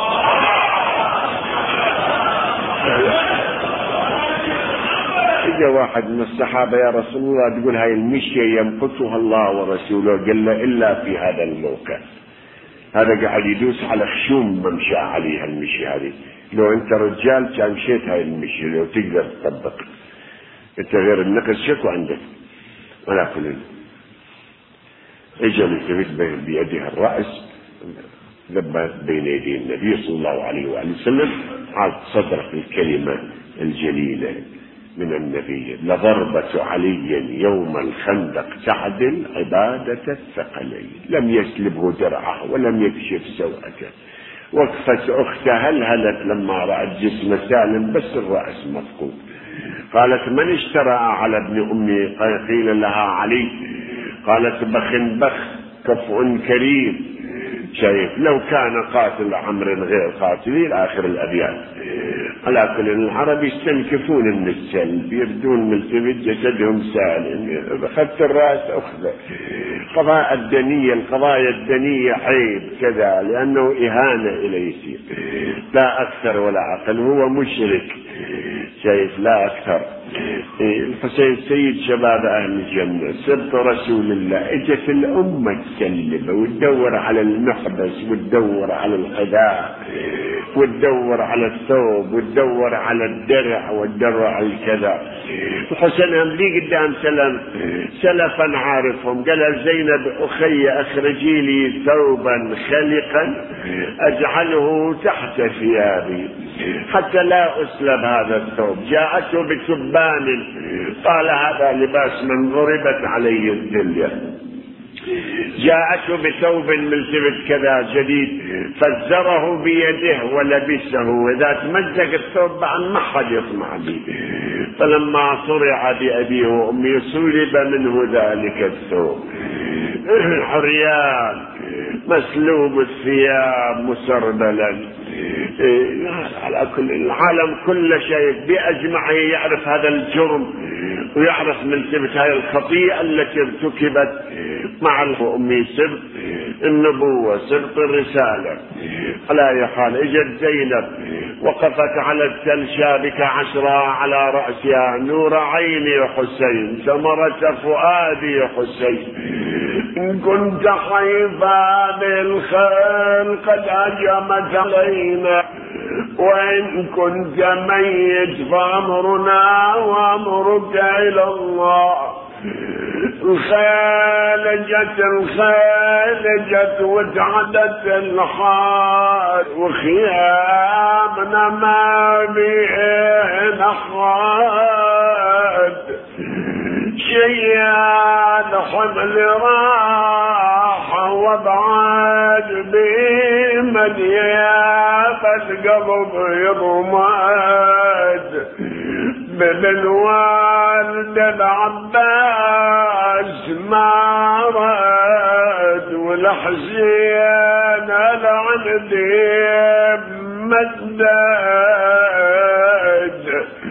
إجا واحد من الصحابة يا رسول الله تقول هاي المشية يمقتها الله ورسوله، قال له إلا في هذا الموقع. هذا قاعد يدوس على خشوم ممشى عليها المشي هذه. لو أنت رجال كان مشيت هاي المشي لو تقدر تطبق أنت غير النقص شكو عندك ولا كل. إجا التفت بيده الرأس لبى بين يدي النبي صلى الله عليه وآله وسلم عاد صدر الكلمة الجليلة من النبي: لضربة علي يوم الخندق تعدل عبادة الثقلين. لم يسلبه درعه ولم يكشف سوءته. وقفة أخته هلهلت لما رأت جسم سالم بس الرأس مفقود. قالت: من اشترى على ابن أمي؟ قيل لها: علي. قالت: بخ بخ كفء كريم. شايف لو كان قاتل عمر غير قاتلين آخر الأبيات. على كل العرب يستنكفون من السلب يردون من سبيل جسدهم سالم. أخذت الرأس أخذه. قضاء الدنية القضايا الدنية عيب كذا لأنه إهانة إليه لا أكثر ولا أقل. هو مشرك شايف لا أكثر. الحسين سيد شباب أهل الجنة سبط رسول الله. اجت الأمة تسلبه وتدور على المحبس وتدور على الحذاء وتدور على الثوب وتدور على الدرع وتدور على الكذا. الحسين هم لي قدام سلم سلفا عارفهم قال: زينب أخي أخرجي لي ثوبا خلقا أجعله تحت ثيابي حتى لا أسلب هذا الثوب. جاءته بتبان قال: هذا لباس من ضربت عليه الدنيا. جاءته بثوب ملتفت كذا جديد فزره بيده ولبسه وإذا تمزق الثوب بعد ما حد يطمع به. فلما صرع بأبيه وأمه سلب منه ذلك الثوب عريان مسلوب الثياب مسربلا. على كل العالم كل شيء بأجمعه يعرف هذا الجرم ويعرف من سبت هذه الخطيئة التي ارتكبت مع أمي سبت النبوة سبت الرسالة. على أي حال اجت زينب وقفت على التل شابكة عشرة على رأسها: نور عيني يا حسين ثمرة فؤادي يا حسين إن كنت حيفا بالخير قد أجمت علينا وإن كنت ميت فأمرنا وأمرك إلى الله. الخيل جت الخيل جت وتعدت الحال وخيامنا ما بين أخوات شيان حمل راح وبعد بمن ياب القلب يرماد بالوالد العباس ما راد والحسين العندي مداد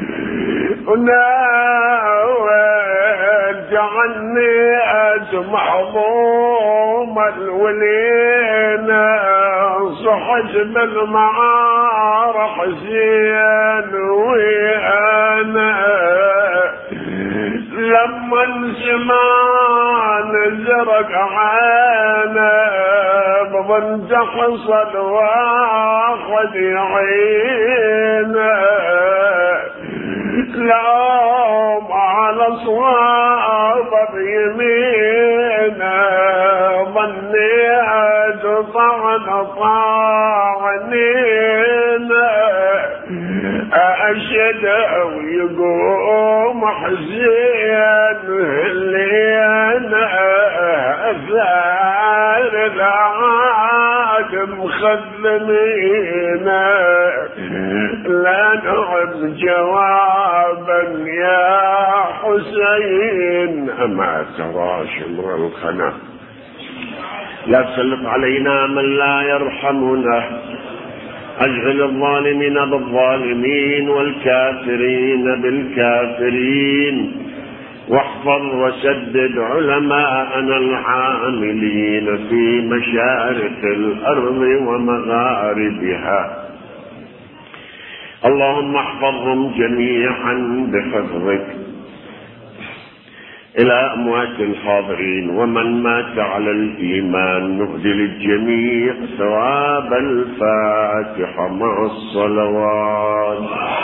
وناويت عني أسمع ضوم الولينا صحت بالمعار حسين وأنا لما الزمان زرق عانا بظن حصل واخذ عينا لوم على صواب بيمينا ظني أدطعن طعنينا أشد ويقوم حزين اللينا أثار العاد مخدمينا لا نعم جوابا يا حسين أما ترى شمر الخنا لا تسلط علينا من لا يرحمنا أشغل الظالمين بالظالمين والكافرين بالكافرين، واحفظ وسدد علماءنا العاملين في مشارق الأرض ومغاربها. اللهم احفظهم جميعا بحفظك. إلى أموات الحاضرين ومن مات على الإيمان نهدي للجميع ثواب الفاتحة مع الصلوات.